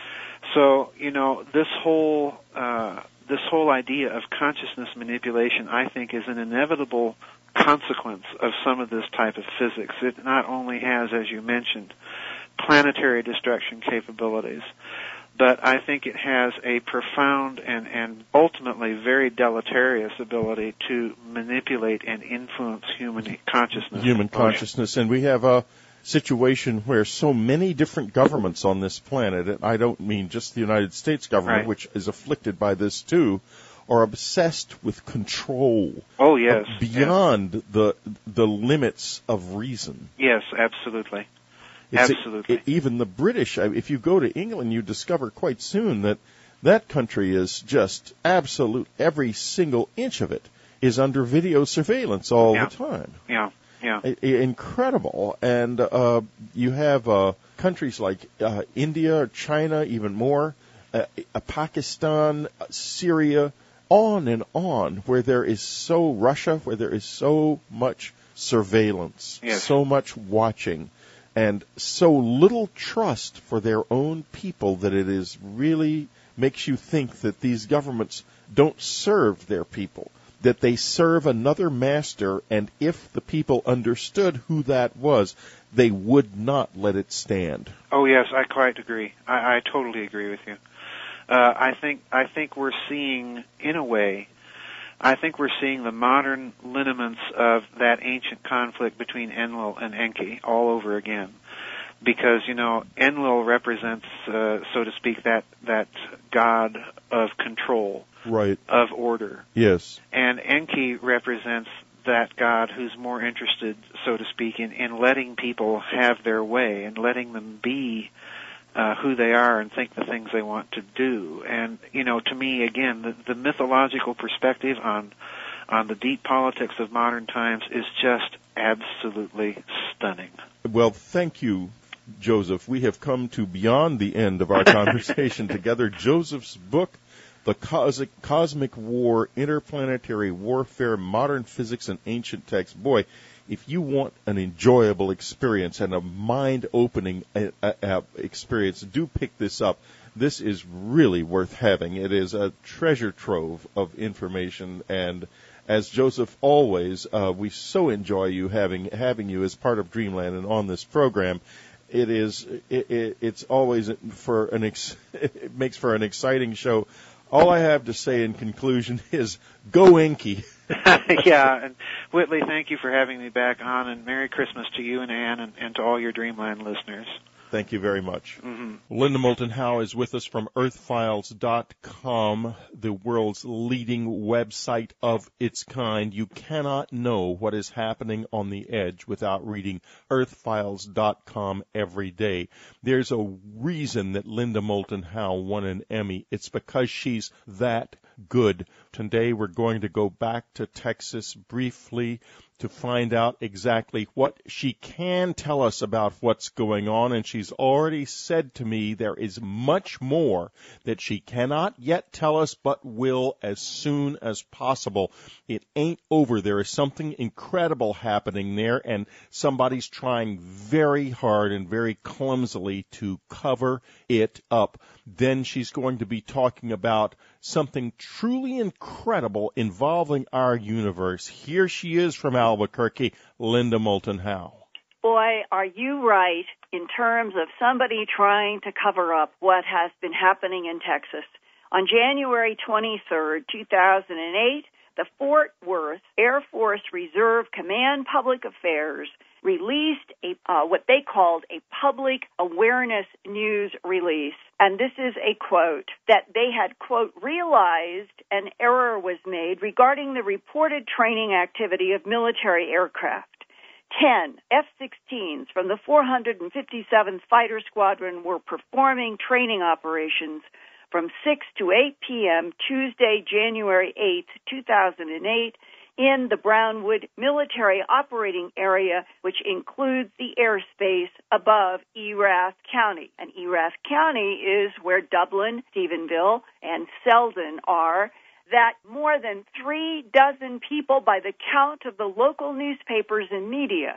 So, you know, this whole uh, this whole idea of consciousness manipulation, I think, is an inevitable consequence of some of this type of physics. It not only has, as you mentioned, planetary destruction capabilities, but I think it has a profound and, and ultimately very deleterious ability to manipulate and influence human consciousness. Human consciousness. And we have a situation where so many different governments on this planet, and I don't mean just the United States government, right. which is afflicted by this too, are obsessed with control. Oh, yes. Beyond yes. the the limits of reason. Yes, absolutely. It's Absolutely. A, it, even the British, if you go to England, you discover quite soon that that country is just absolute, every single inch of it is under video surveillance all yeah. the time. Yeah, yeah. I, incredible. And uh, you have uh, countries like uh, India, China, even more, uh, uh, Pakistan, uh, Syria, on and on, where there is so, Russia, where there is so much surveillance, yes. so much watching, and so little trust for their own people that it is really makes you think that these governments don't serve their people, that they serve another master, and if the people understood who that was, they would not let it stand. Oh, yes, I quite agree. I, I totally agree with you. Uh, I think I think we're seeing, in a way, I think we're seeing the modern lineaments of that ancient conflict between Enlil and Enki all over again. Because, you know, Enlil represents, uh, so to speak, that, that god of control, right, of order. Yes. And Enki represents that god who's more interested, so to speak, in, in letting people have their way and letting them be Uh, who they are and think the things they want to do. And, you know, to me, again, the, the mythological perspective on on the deep politics of modern times is just absolutely stunning. Well, thank you, Joseph. We have come to beyond the end of our conversation together. Joseph's book, The Cosmic, Cosmic War, Interplanetary Warfare, Modern Physics and Ancient Texts. Boy, if you want an enjoyable experience and a mind-opening uh, uh, experience, do pick this up. This is really worth having. It is a treasure trove of information, and as Joseph always, uh, we so enjoy you having having you as part of Dreamland and on this program. It is it, it, it's always for an ex, it makes for an exciting show. All I have to say in conclusion is go Enki. Yeah, and Whitley, thank you for having me back on, and Merry Christmas to you and Ann and, and to all your Dreamland listeners. Thank you very much. Mm-hmm. Linda Moulton Howe is with us from earth files dot com, the world's leading website of its kind. You cannot know what is happening on the edge without reading earth files dot com every day. There's a reason that Linda Moulton Howe won an Emmy. It's because she's that good. Today we're going to go back to Texas briefly to find out exactly what she can tell us about what's going on, and she's already said to me there is much more that she cannot yet tell us but will as soon as possible. It ain't over. There is something incredible happening there, and somebody's trying very hard and very clumsily to cover it up. Then she's going to be talking about something truly incredible involving our universe. Here she is from Albuquerque, Linda Moulton Howe. Boy, are you right in terms of somebody trying to cover up what has been happening in Texas. On January twenty-third, two thousand eight, the Fort Worth Air Force Reserve Command Public Affairs released a uh, what they called a public awareness news release. And this is a quote, that they had, quote, realized an error was made regarding the reported training activity of military aircraft. Ten F sixteens from the four hundred fifty-seventh Fighter Squadron were performing training operations from six to eight p.m. Tuesday, January eighth, two thousand eight, in the Brownwood Military Operating Area, which includes the airspace above Erath County. And Erath County is where Dublin, Stephenville, and Selden are. That more than three dozen people, by the count of the local newspapers and media,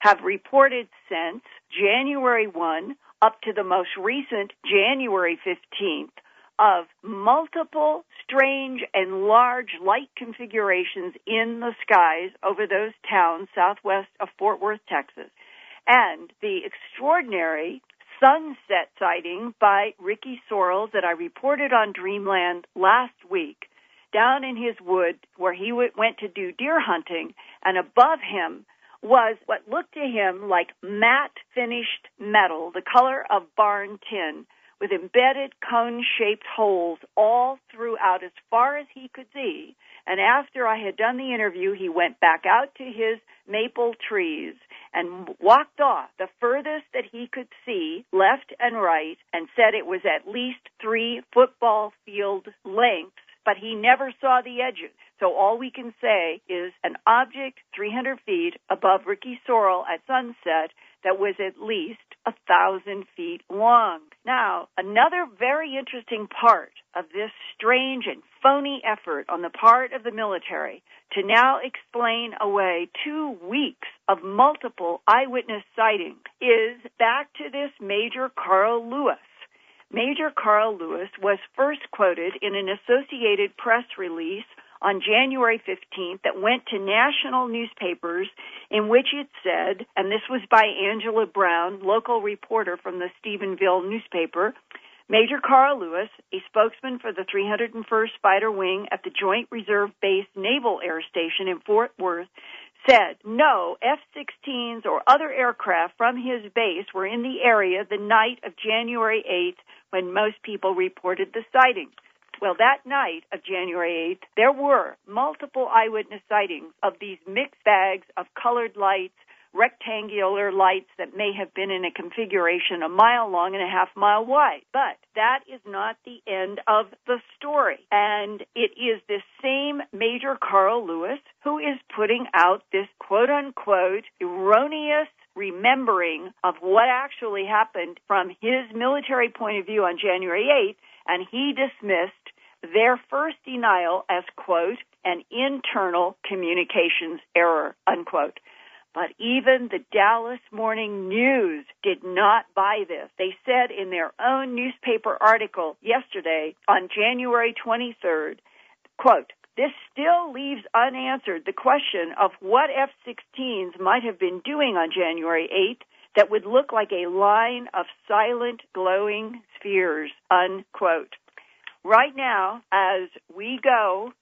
have reported since January first up to the most recent January fifteenth of multiple strange and large light configurations in the skies over those towns southwest of Fort Worth, Texas. And the extraordinary sunset sighting by Ricky Sorrells that I reported on Dreamland last week, down in his wood where he w- went to do deer hunting, and above him was what looked to him like matte finished metal, the color of barn tin, with embedded cone-shaped holes all throughout as far as he could see. And after I had done the interview, he went back out to his maple trees and walked off the furthest that he could see, left and right, and said it was at least three football field lengths, but he never saw the edges. So all we can say is an object three hundred feet above Ricky Sorrell at sunset that was at least a thousand feet long. Now, another very interesting part of this strange and phony effort on the part of the military to now explain away two weeks of multiple eyewitness sightings is back to this Major Carl Lewis. Major Carl Lewis was first quoted in an Associated Press release on January fifteenth that went to national newspapers, in which it said, and this was by Angela Brown, local reporter from the Stephenville newspaper, Major Carl Lewis, a spokesman for the three hundred first Fighter Wing at the Joint Reserve Base Naval Air Station in Fort Worth, said no F sixteens or other aircraft from his base were in the area the night of January eighth when most people reported the sighting. Well, that night of January eighth, there were multiple eyewitness sightings of these mixed bags of colored lights, rectangular lights that may have been in a configuration a mile long and a half mile wide. But that is not the end of the story. And it is this same Major Carl Lewis who is putting out this quote-unquote erroneous remembering of what actually happened from his military point of view on January eighth, and he dismissed their first denial as, quote, an internal communications error, unquote. But even the Dallas Morning News did not buy this. They said in their own newspaper article yesterday on January twenty-third, quote, this still leaves unanswered the question of what F sixteens might have been doing on January eighth that would look like a line of silent glowing spheres, unquote. Right now, as we go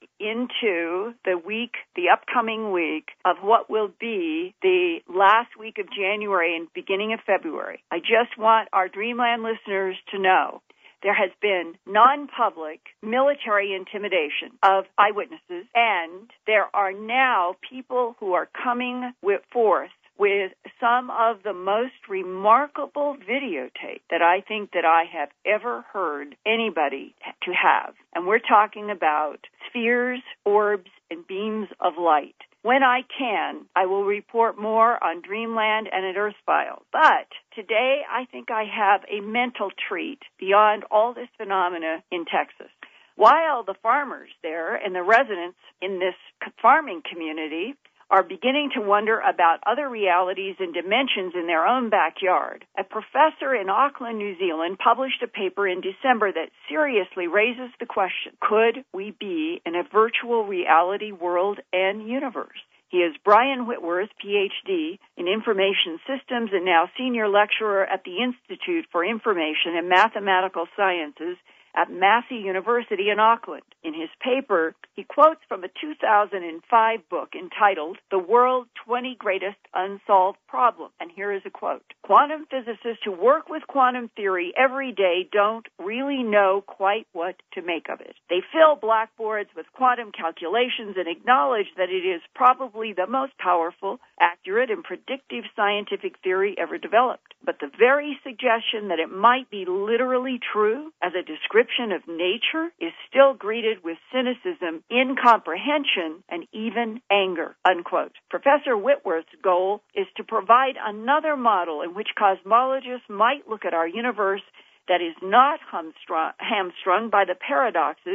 into the week, the upcoming week of what will be the last week of January and beginning of February, I just want our Dreamland listeners to know there has been non-public military intimidation of eyewitnesses, and there are now people who are coming with forth with some of the most remarkable videotape that I think that I have ever heard anybody to have. And we're talking about spheres, orbs, and beams of light. When I can, I will report more on Dreamland and at Earth Files. But today, I think I have a mental treat beyond all this phenomena in Texas. While the farmers there and the residents in this farming community are beginning to wonder about other realities and dimensions in their own backyard, a professor in Auckland, New Zealand, published a paper in December that seriously raises the question, could we be in a virtual reality world and universe? He is Brian Whitworth, P H D in Information Systems and now Senior Lecturer at the Institute for Information and Mathematical Sciences at Massey University in Auckland. In his paper, he quotes from a two thousand five book entitled The World's twenty Greatest Unsolved Problems. And here is a quote. Quantum physicists who work with quantum theory every day don't really know quite what to make of it. They fill blackboards with quantum calculations and acknowledge that it is probably the most powerful, accurate, and predictive scientific theory ever developed. But the very suggestion that it might be literally true as a description of nature is still greeted with cynicism, incomprehension, and even anger, unquote. Professor Whitworth's goal is to provide another model in which cosmologists might look at our universe that is not hamstrung, hamstrung by the paradoxes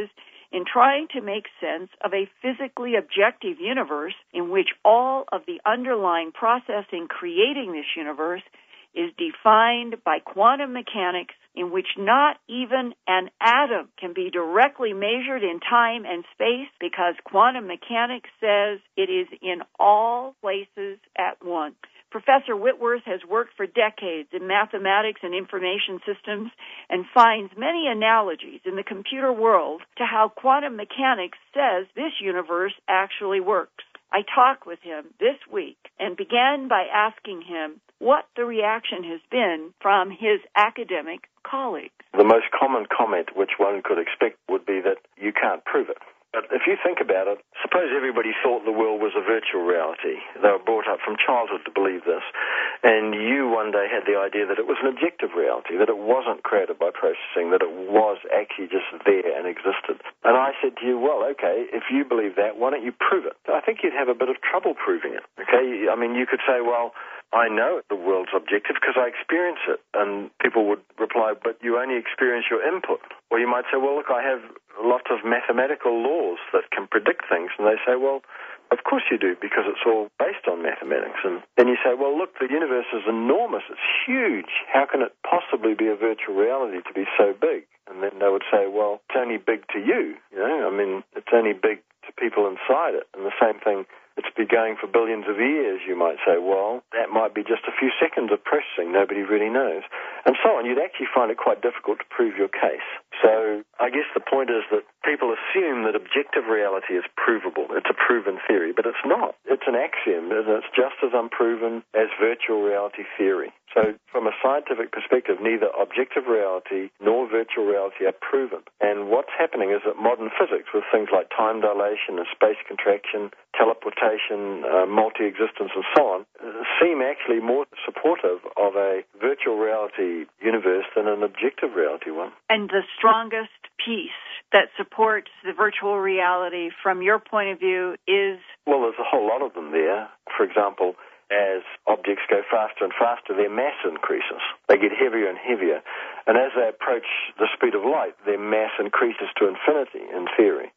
in trying to make sense of a physically objective universe in which all of the underlying processing creating this universe is defined by quantum mechanics in which not even an atom can be directly measured in time and space because quantum mechanics says it is in all places at once. Professor Whitworth has worked for decades in mathematics and information systems and finds many analogies in the computer world to how quantum mechanics says this universe actually works. I talked with him this week and began by asking him what the reaction has been from his academic colleagues. The most common comment which one could expect would be that you can't prove it. But if you think about it, suppose everybody thought the world was a virtual reality. They were brought up from childhood to believe this, and you one day had the idea that it was an objective reality, that it wasn't created by processing, that it was actually just there and existed. And I said to you, well, okay, if you believe that, why don't you prove it? I think you'd have a bit of trouble proving it, okay? I mean, you could say, well, I know the world's objective because I experience it. And people would reply, but you only experience your input. Or you might say, well, look, I have lots of mathematical laws that can predict things. And they say, well, of course you do, because it's all based on mathematics. And then you say, well, look, the universe is enormous. It's huge. How can it possibly be a virtual reality to be so big? And then they would say, well, it's only big to you. You know, I mean, it's only big to people inside it. And the same thing, it's been going for billions of years. You might say, well, that might be just a few seconds of processing. Nobody really knows. And so on. You'd actually find it quite difficult to prove your case. So I guess the point is that people assume that objective reality is provable. It's a proven theory, but it's not. It's an axiom, and it's just as unproven as virtual reality theory. So from a scientific perspective, neither objective reality nor virtual reality are proven. And what's happening is that modern physics, with things like time dilation and space contraction, teleportation, uh, multi-existence, and so on, uh, seem actually more supportive of a virtual reality universe than an objective reality one. And the strongest piece that supports the virtual reality, from your point of view, is? Well, there's a whole lot of them there. For example, as objects go faster and faster, their mass increases. They get heavier and heavier. And as they approach the speed of light, their mass increases to infinity, in theory.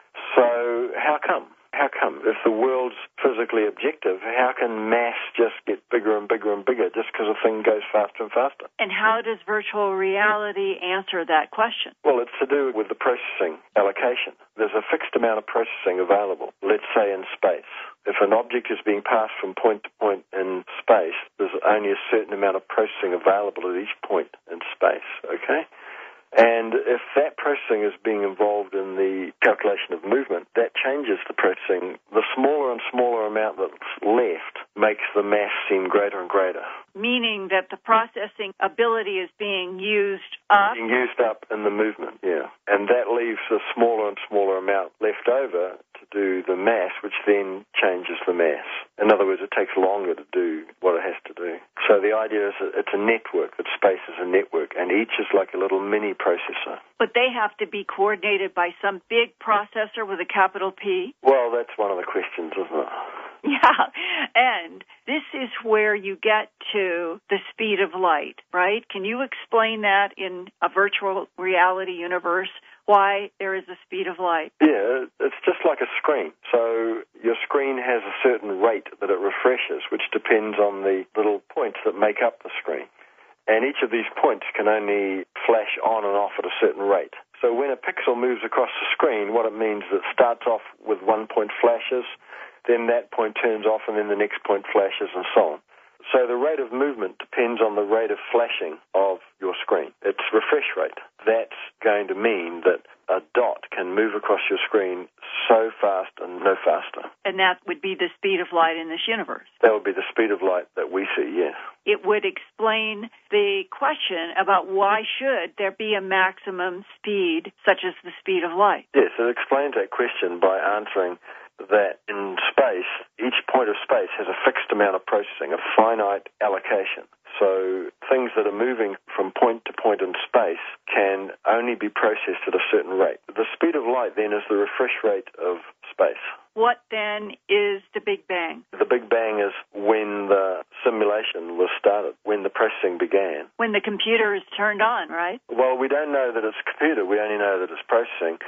So how come? How come? If the world's physically objective, how can mass just get bigger and bigger and bigger just because a thing goes faster and faster? And how does virtual reality answer that question? Well, it's to do with the processing allocation. There's a fixed amount of processing available, let's say in space. If an object is being passed from point to point in space, there's only a certain amount of processing available at each point in space, okay? And if that processing is being involved in the calculation of movement, that changes the processing. The smaller and smaller amount that's left makes the mass seem greater and greater. Meaning that the processing ability is being used up? Being used up in the movement, yeah. And that leaves a smaller and smaller amount left over to do the mass, which then changes the mass. In other words, it takes longer to do what it has to do. So the idea is that it's a network, that space is a network, and each is like a little mini processor. But they have to be coordinated by some big processor with a capital P? Well, that's one of the questions, isn't it? Yeah, and this is where you get to the speed of light, right? Can you explain that in a virtual reality universe, why there is a speed of light? Yeah, it's just like a screen. So your screen has a certain rate that it refreshes, which depends on the little points that make up the screen. And each of these points can only flash on and off at a certain rate. So when a pixel moves across the screen, what it means is it starts off with one point flashes, then that point turns off, and then the next point flashes, and so on. So the rate of movement depends on the rate of flashing of your screen. It's refresh rate. That's going to mean that a dot can move across your screen so fast and no faster. And that would be the speed of light in this universe. That would be the speed of light that we see, yes. It would explain the question about why should there be a maximum speed such as the speed of light. Yes, it explains that question by answering that in space, each point of space has a fixed amount of processing, a finite allocation. So things that are moving from point to point in space can only be processed at a certain rate. The speed of light then is the refresh rate of space. What then is the Big Bang? The Big Bang is when the simulation was started, when the processing began. When the computer is turned on, right? Well, we don't know that it's a computer. We only know that it's processing.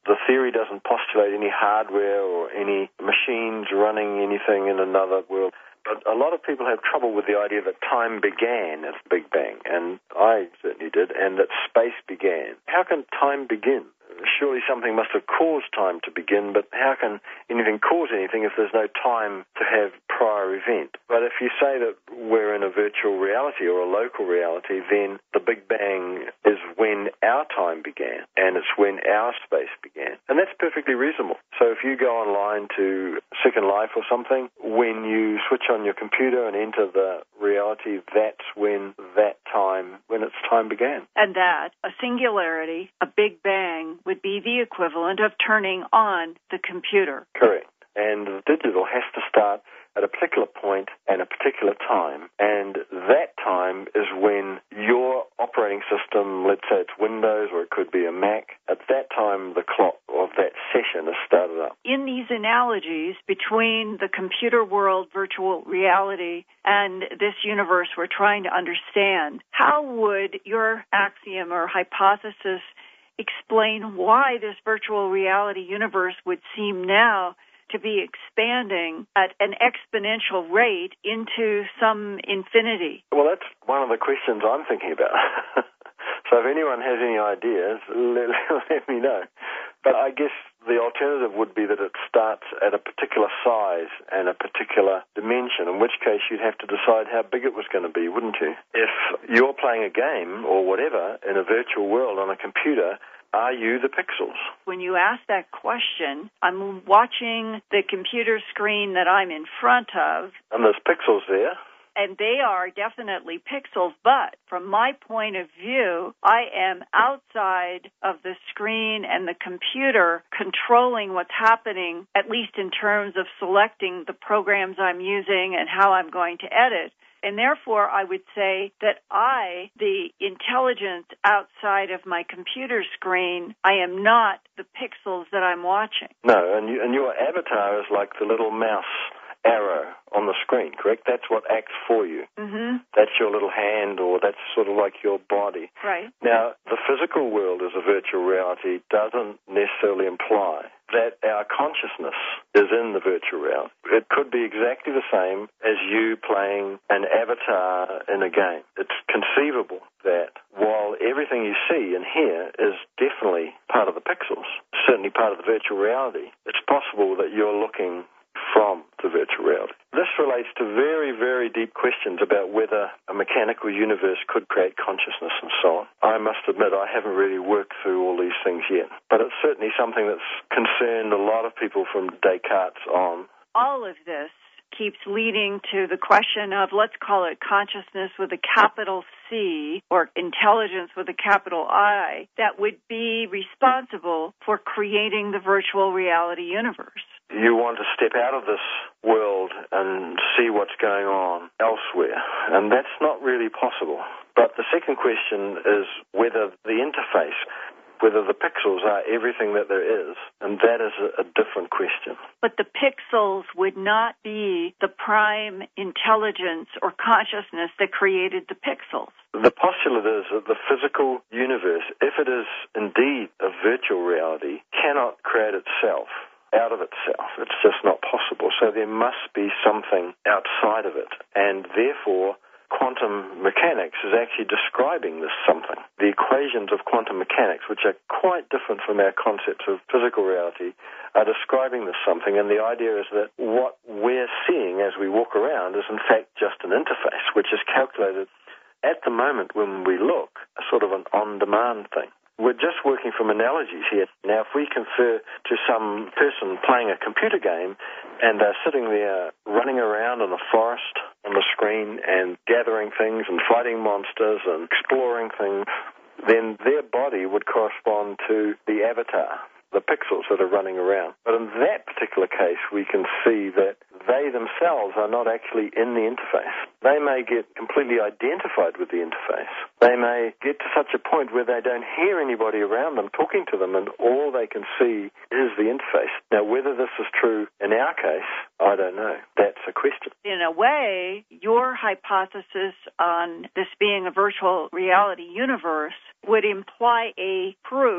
The theory doesn't postulate any hardware or any machines running anything in another world. But a lot of people have trouble with the idea that time began at the Big Bang, and I certainly did, and that space began. How can time begin? Surely something must have caused time to begin, but how can anything cause anything if there's no time to have prior event? But if you say that we're in a virtual reality or a local reality, then the Big Bang is when our time began, and it's when our space began. And that's perfectly reasonable. So if you go online to Second Life or something, when you switch on your computer and enter the reality, that's when that time, when its time began. And that, a singularity, a Big Bang, would be the equivalent of turning on the computer. Correct. And the digital has to start at a particular point and a particular time. And that time is when your operating system, let's say it's Windows or it could be a Mac, at that time the clock of that session is started up. In these analogies between the computer world, virtual reality, and this universe we're trying to understand, how would your axiom or hypothesis explain why this virtual reality universe would seem now to be expanding at an exponential rate into some infinity? Well, that's one of the questions I'm thinking about. So if anyone has any ideas, let, let me know. But I guess the alternative would be that it starts at a particular size and a particular dimension, in which case you'd have to decide how big it was going to be, wouldn't you? If you're playing a game or whatever in a virtual world on a computer, are you the pixels? When you ask that question, I'm watching the computer screen that I'm in front of. And there's pixels there. And they are definitely pixels, but from my point of view, I am outside of the screen and the computer controlling what's happening, at least in terms of selecting the programs I'm using and how I'm going to edit. And therefore, I would say that I, the intelligence outside of my computer screen, I am not the pixels that I'm watching. No, and, you, and your avatar is like the little mouse arrow on the screen, correct? That's what acts for you. Mm-hmm. That's your little hand, or that's sort of like your body. Right. Now, the physical world as a virtual reality doesn't necessarily imply that our consciousness is in the virtual reality. It could be exactly the same as you playing an avatar in a game. It's conceivable that while everything you see and hear is definitely part of the pixels, certainly part of the virtual reality, it's possible that you're looking from the virtual reality. This relates to very, very deep questions about whether a mechanical universe could create consciousness and so on. I must admit I haven't really worked through all these things yet, but it's certainly something that's concerned a lot of people from Descartes on. All of this keeps leading to the question of, let's call it consciousness with a capital C or intelligence with a capital I, that would be responsible for creating the virtual reality universe. You want to step out of this world and see what's going on elsewhere, and that's not really possible. But the second question is whether the interface, whether the pixels are everything that there is, and that is a, a different question. But the pixels would not be the prime intelligence or consciousness that created the pixels. The postulate is that the physical universe, if it is indeed a virtual reality, cannot create itself out of itself. It's just not possible. So there must be something outside of it, and therefore quantum mechanics is actually describing this something. The equations of quantum mechanics, which are quite different from our concepts of physical reality, are describing this something, and the idea is that what we're seeing as we walk around is in fact just an interface, which is calculated at the moment when we look, a sort of an on-demand thing. We're just working from analogies here. Now, if we confer to some person playing a computer game and they're sitting there running around in a forest on the screen and gathering things and fighting monsters and exploring things, then their body would correspond to the avatar, the pixels that are running around. But in that particular case, we can see that they themselves are not actually in the interface. They may get completely identified with the interface. They may get to such a point where they don't hear anybody around them talking to them, and all they can see is the interface. Now, whether this is true in our case, I don't know. That's a question. In a way, your hypothesis on this being a virtual reality universe would imply a proof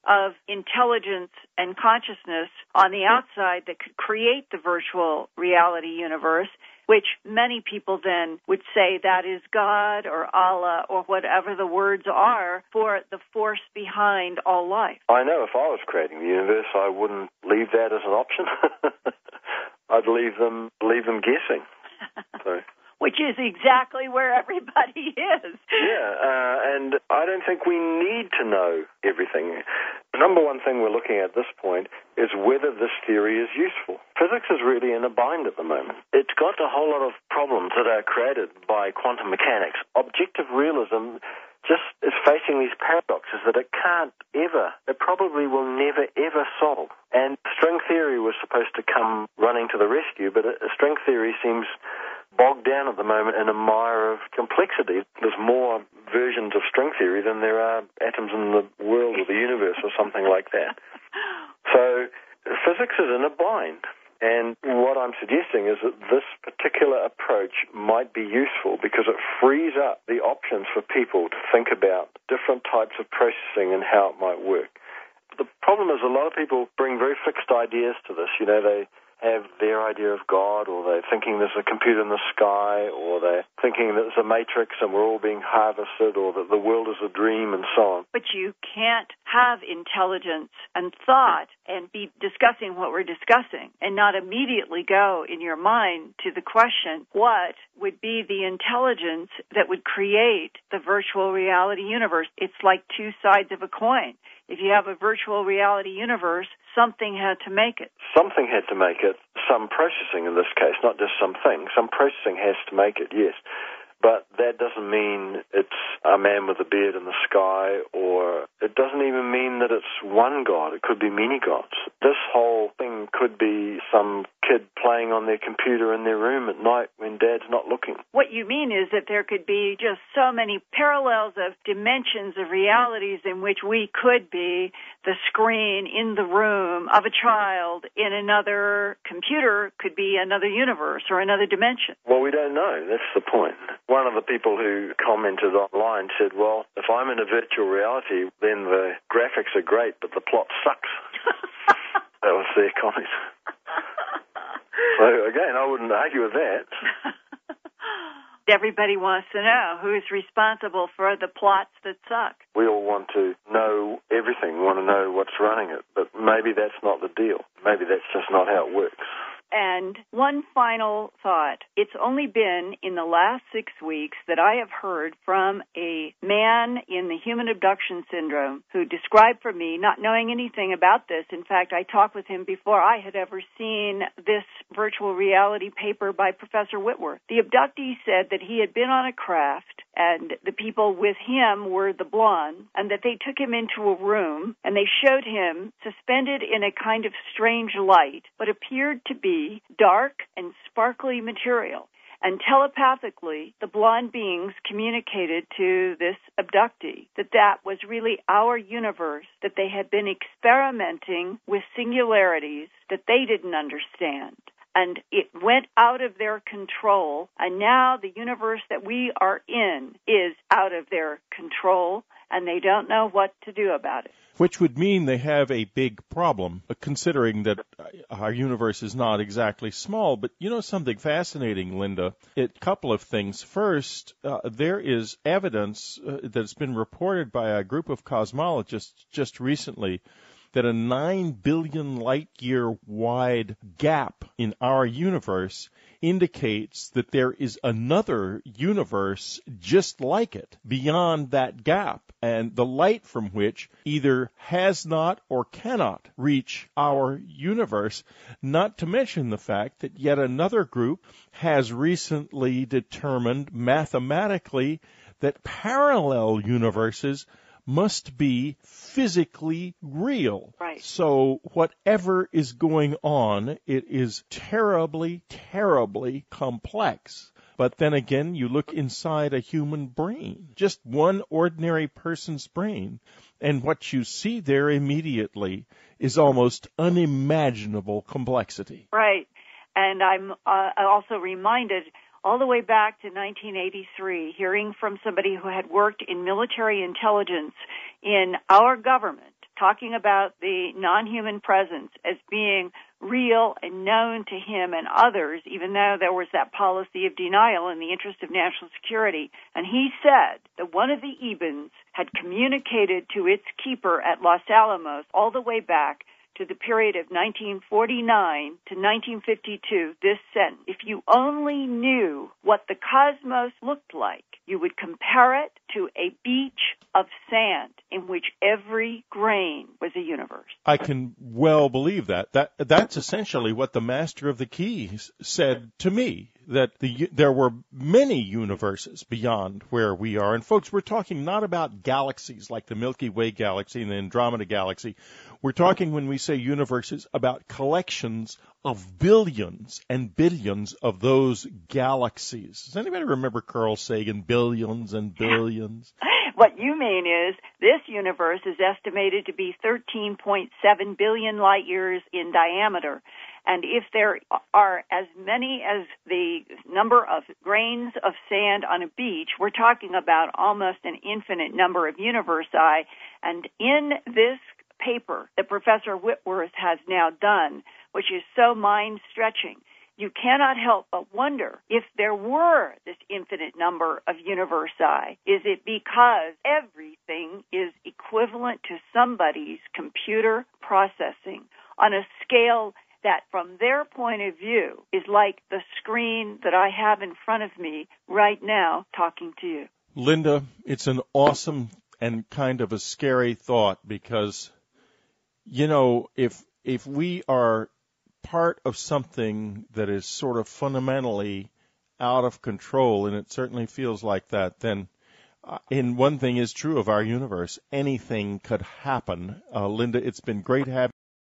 of intelligence and consciousness on the outside that could create the virtual reality universe, which many people then would say that is God or Allah or whatever the words are for the force behind all life. I know if I was creating the universe, I wouldn't leave that as an option. I'd leave them leave them guessing. So. Which is exactly where everybody is. Yeah, uh, and I don't think we need to know everything. The number one thing we're looking at this point is whether this theory is useful. Physics is really in a bind at the moment. It's got a whole lot of problems that are created by quantum mechanics. Objective realism just is facing these paradoxes that it can't ever, it probably will never, ever solve. And string theory was supposed to come running to the rescue, but string theory seems bogged down at the moment in a mire of complexity. There's more versions of string theory than there are atoms in the world or the universe or something like that. So physics is in a bind. And what I'm suggesting is that this particular approach might be useful because it frees up the options for people to think about different types of processing and how it might work. The problem is a lot of people bring very fixed ideas to this. You know, they have their idea of God, or they're thinking there's a computer in the sky, or they're thinking that there's a matrix and we're all being harvested, or that the world is a dream, and so on. But you can't have intelligence and thought and be discussing what we're discussing and not immediately go in your mind to the question, what would be the intelligence that would create the virtual reality universe? It's like two sides of a coin. If you have a virtual reality universe, something had to make it. Something had to make it. Some processing in this case, not just something. Some processing has to make it, yes. But that doesn't mean it's a man with a beard in the sky, or it doesn't even mean that it's one God. It could be many gods. This whole thing could be some kid playing on their computer in their room at night when Dad's not looking. What you mean is that there could be just so many parallels of dimensions of realities in which we could be the screen in the room of a child in another computer could be another universe or another dimension. Well, we don't know. That's the point. One of the people who commented online said, well, if I'm in a virtual reality, then the graphics are great, but the plot sucks. That was their comment. So, again, I wouldn't argue with that. Everybody wants to know who's responsible for the plots that suck. We all want to know everything. We want to know what's running it, but maybe that's not the deal. Maybe that's just not how it works. And one final thought. It's only been in the last six weeks that I have heard from a man in the human abduction syndrome who described for me, not knowing anything about this. In fact, I talked with him before I had ever seen this virtual reality paper by Professor Whitworth. The abductee said that he had been on a craft and the people with him were the blonde, and that they took him into a room and they showed him suspended in a kind of strange light, but appeared to be dark and sparkly material. And telepathically, the blonde beings communicated to this abductee that that was really our universe, that they had been experimenting with singularities that they didn't understand. And it went out of their control, and now the universe that we are in is out of their control, and they don't know what to do about it. Which would mean they have a big problem, considering that our universe is not exactly small. But you know something fascinating, Linda? A couple of things. First, uh, there is evidence uh, that's been reported by a group of cosmologists just recently that a nine billion light-year wide gap in our universe indicates that there is another universe just like it beyond that gap, and the light from which either has not or cannot reach our universe, not to mention the fact that yet another group has recently determined mathematically that parallel universes must be physically real. Right. So whatever is going on, it is terribly, terribly complex. But then again, you look inside a human brain, just one ordinary person's brain, and what you see there immediately is almost unimaginable complexity. Right. And I'm uh, also reminded all the way back to nineteen eighty-three, hearing from somebody who had worked in military intelligence in our government, talking about the non-human presence as being real and known to him and others, even though there was that policy of denial in the interest of national security. And he said that one of the Ebens had communicated to its keeper at Los Alamos all the way back to the period of nineteen forty-nine to nineteen fifty-two, this sentence: if you only knew what the cosmos looked like, you would compare it to a beach of sand in which every grain was a universe. I can well believe that. That that's essentially what the Master of the Keys said to me, that the there were many universes beyond where we are. And folks, we're talking not about galaxies like the Milky Way galaxy and the Andromeda galaxy. We're talking, when we say universes, about collections of billions and billions of those galaxies. Does anybody remember Carl Sagan, billions and billions? What you mean is this universe is estimated to be thirteen point seven billion light years in diameter. And if there are as many as the number of grains of sand on a beach, we're talking about almost an infinite number of universi. And in this paper that Professor Whitworth has now done, which is so mind-stretching, you cannot help but wonder, if there were this infinite number of universi, is it because everything is equivalent to somebody's computer processing on a scale that, from their point of view, is like the screen that I have in front of me right now talking to you? Linda, it's an awesome and kind of a scary thought, because, you know, if if we are part of something that is sort of fundamentally out of control, and it certainly feels like that, then uh, and one thing is true of our universe: anything could happen. Uh, Linda, it's been great having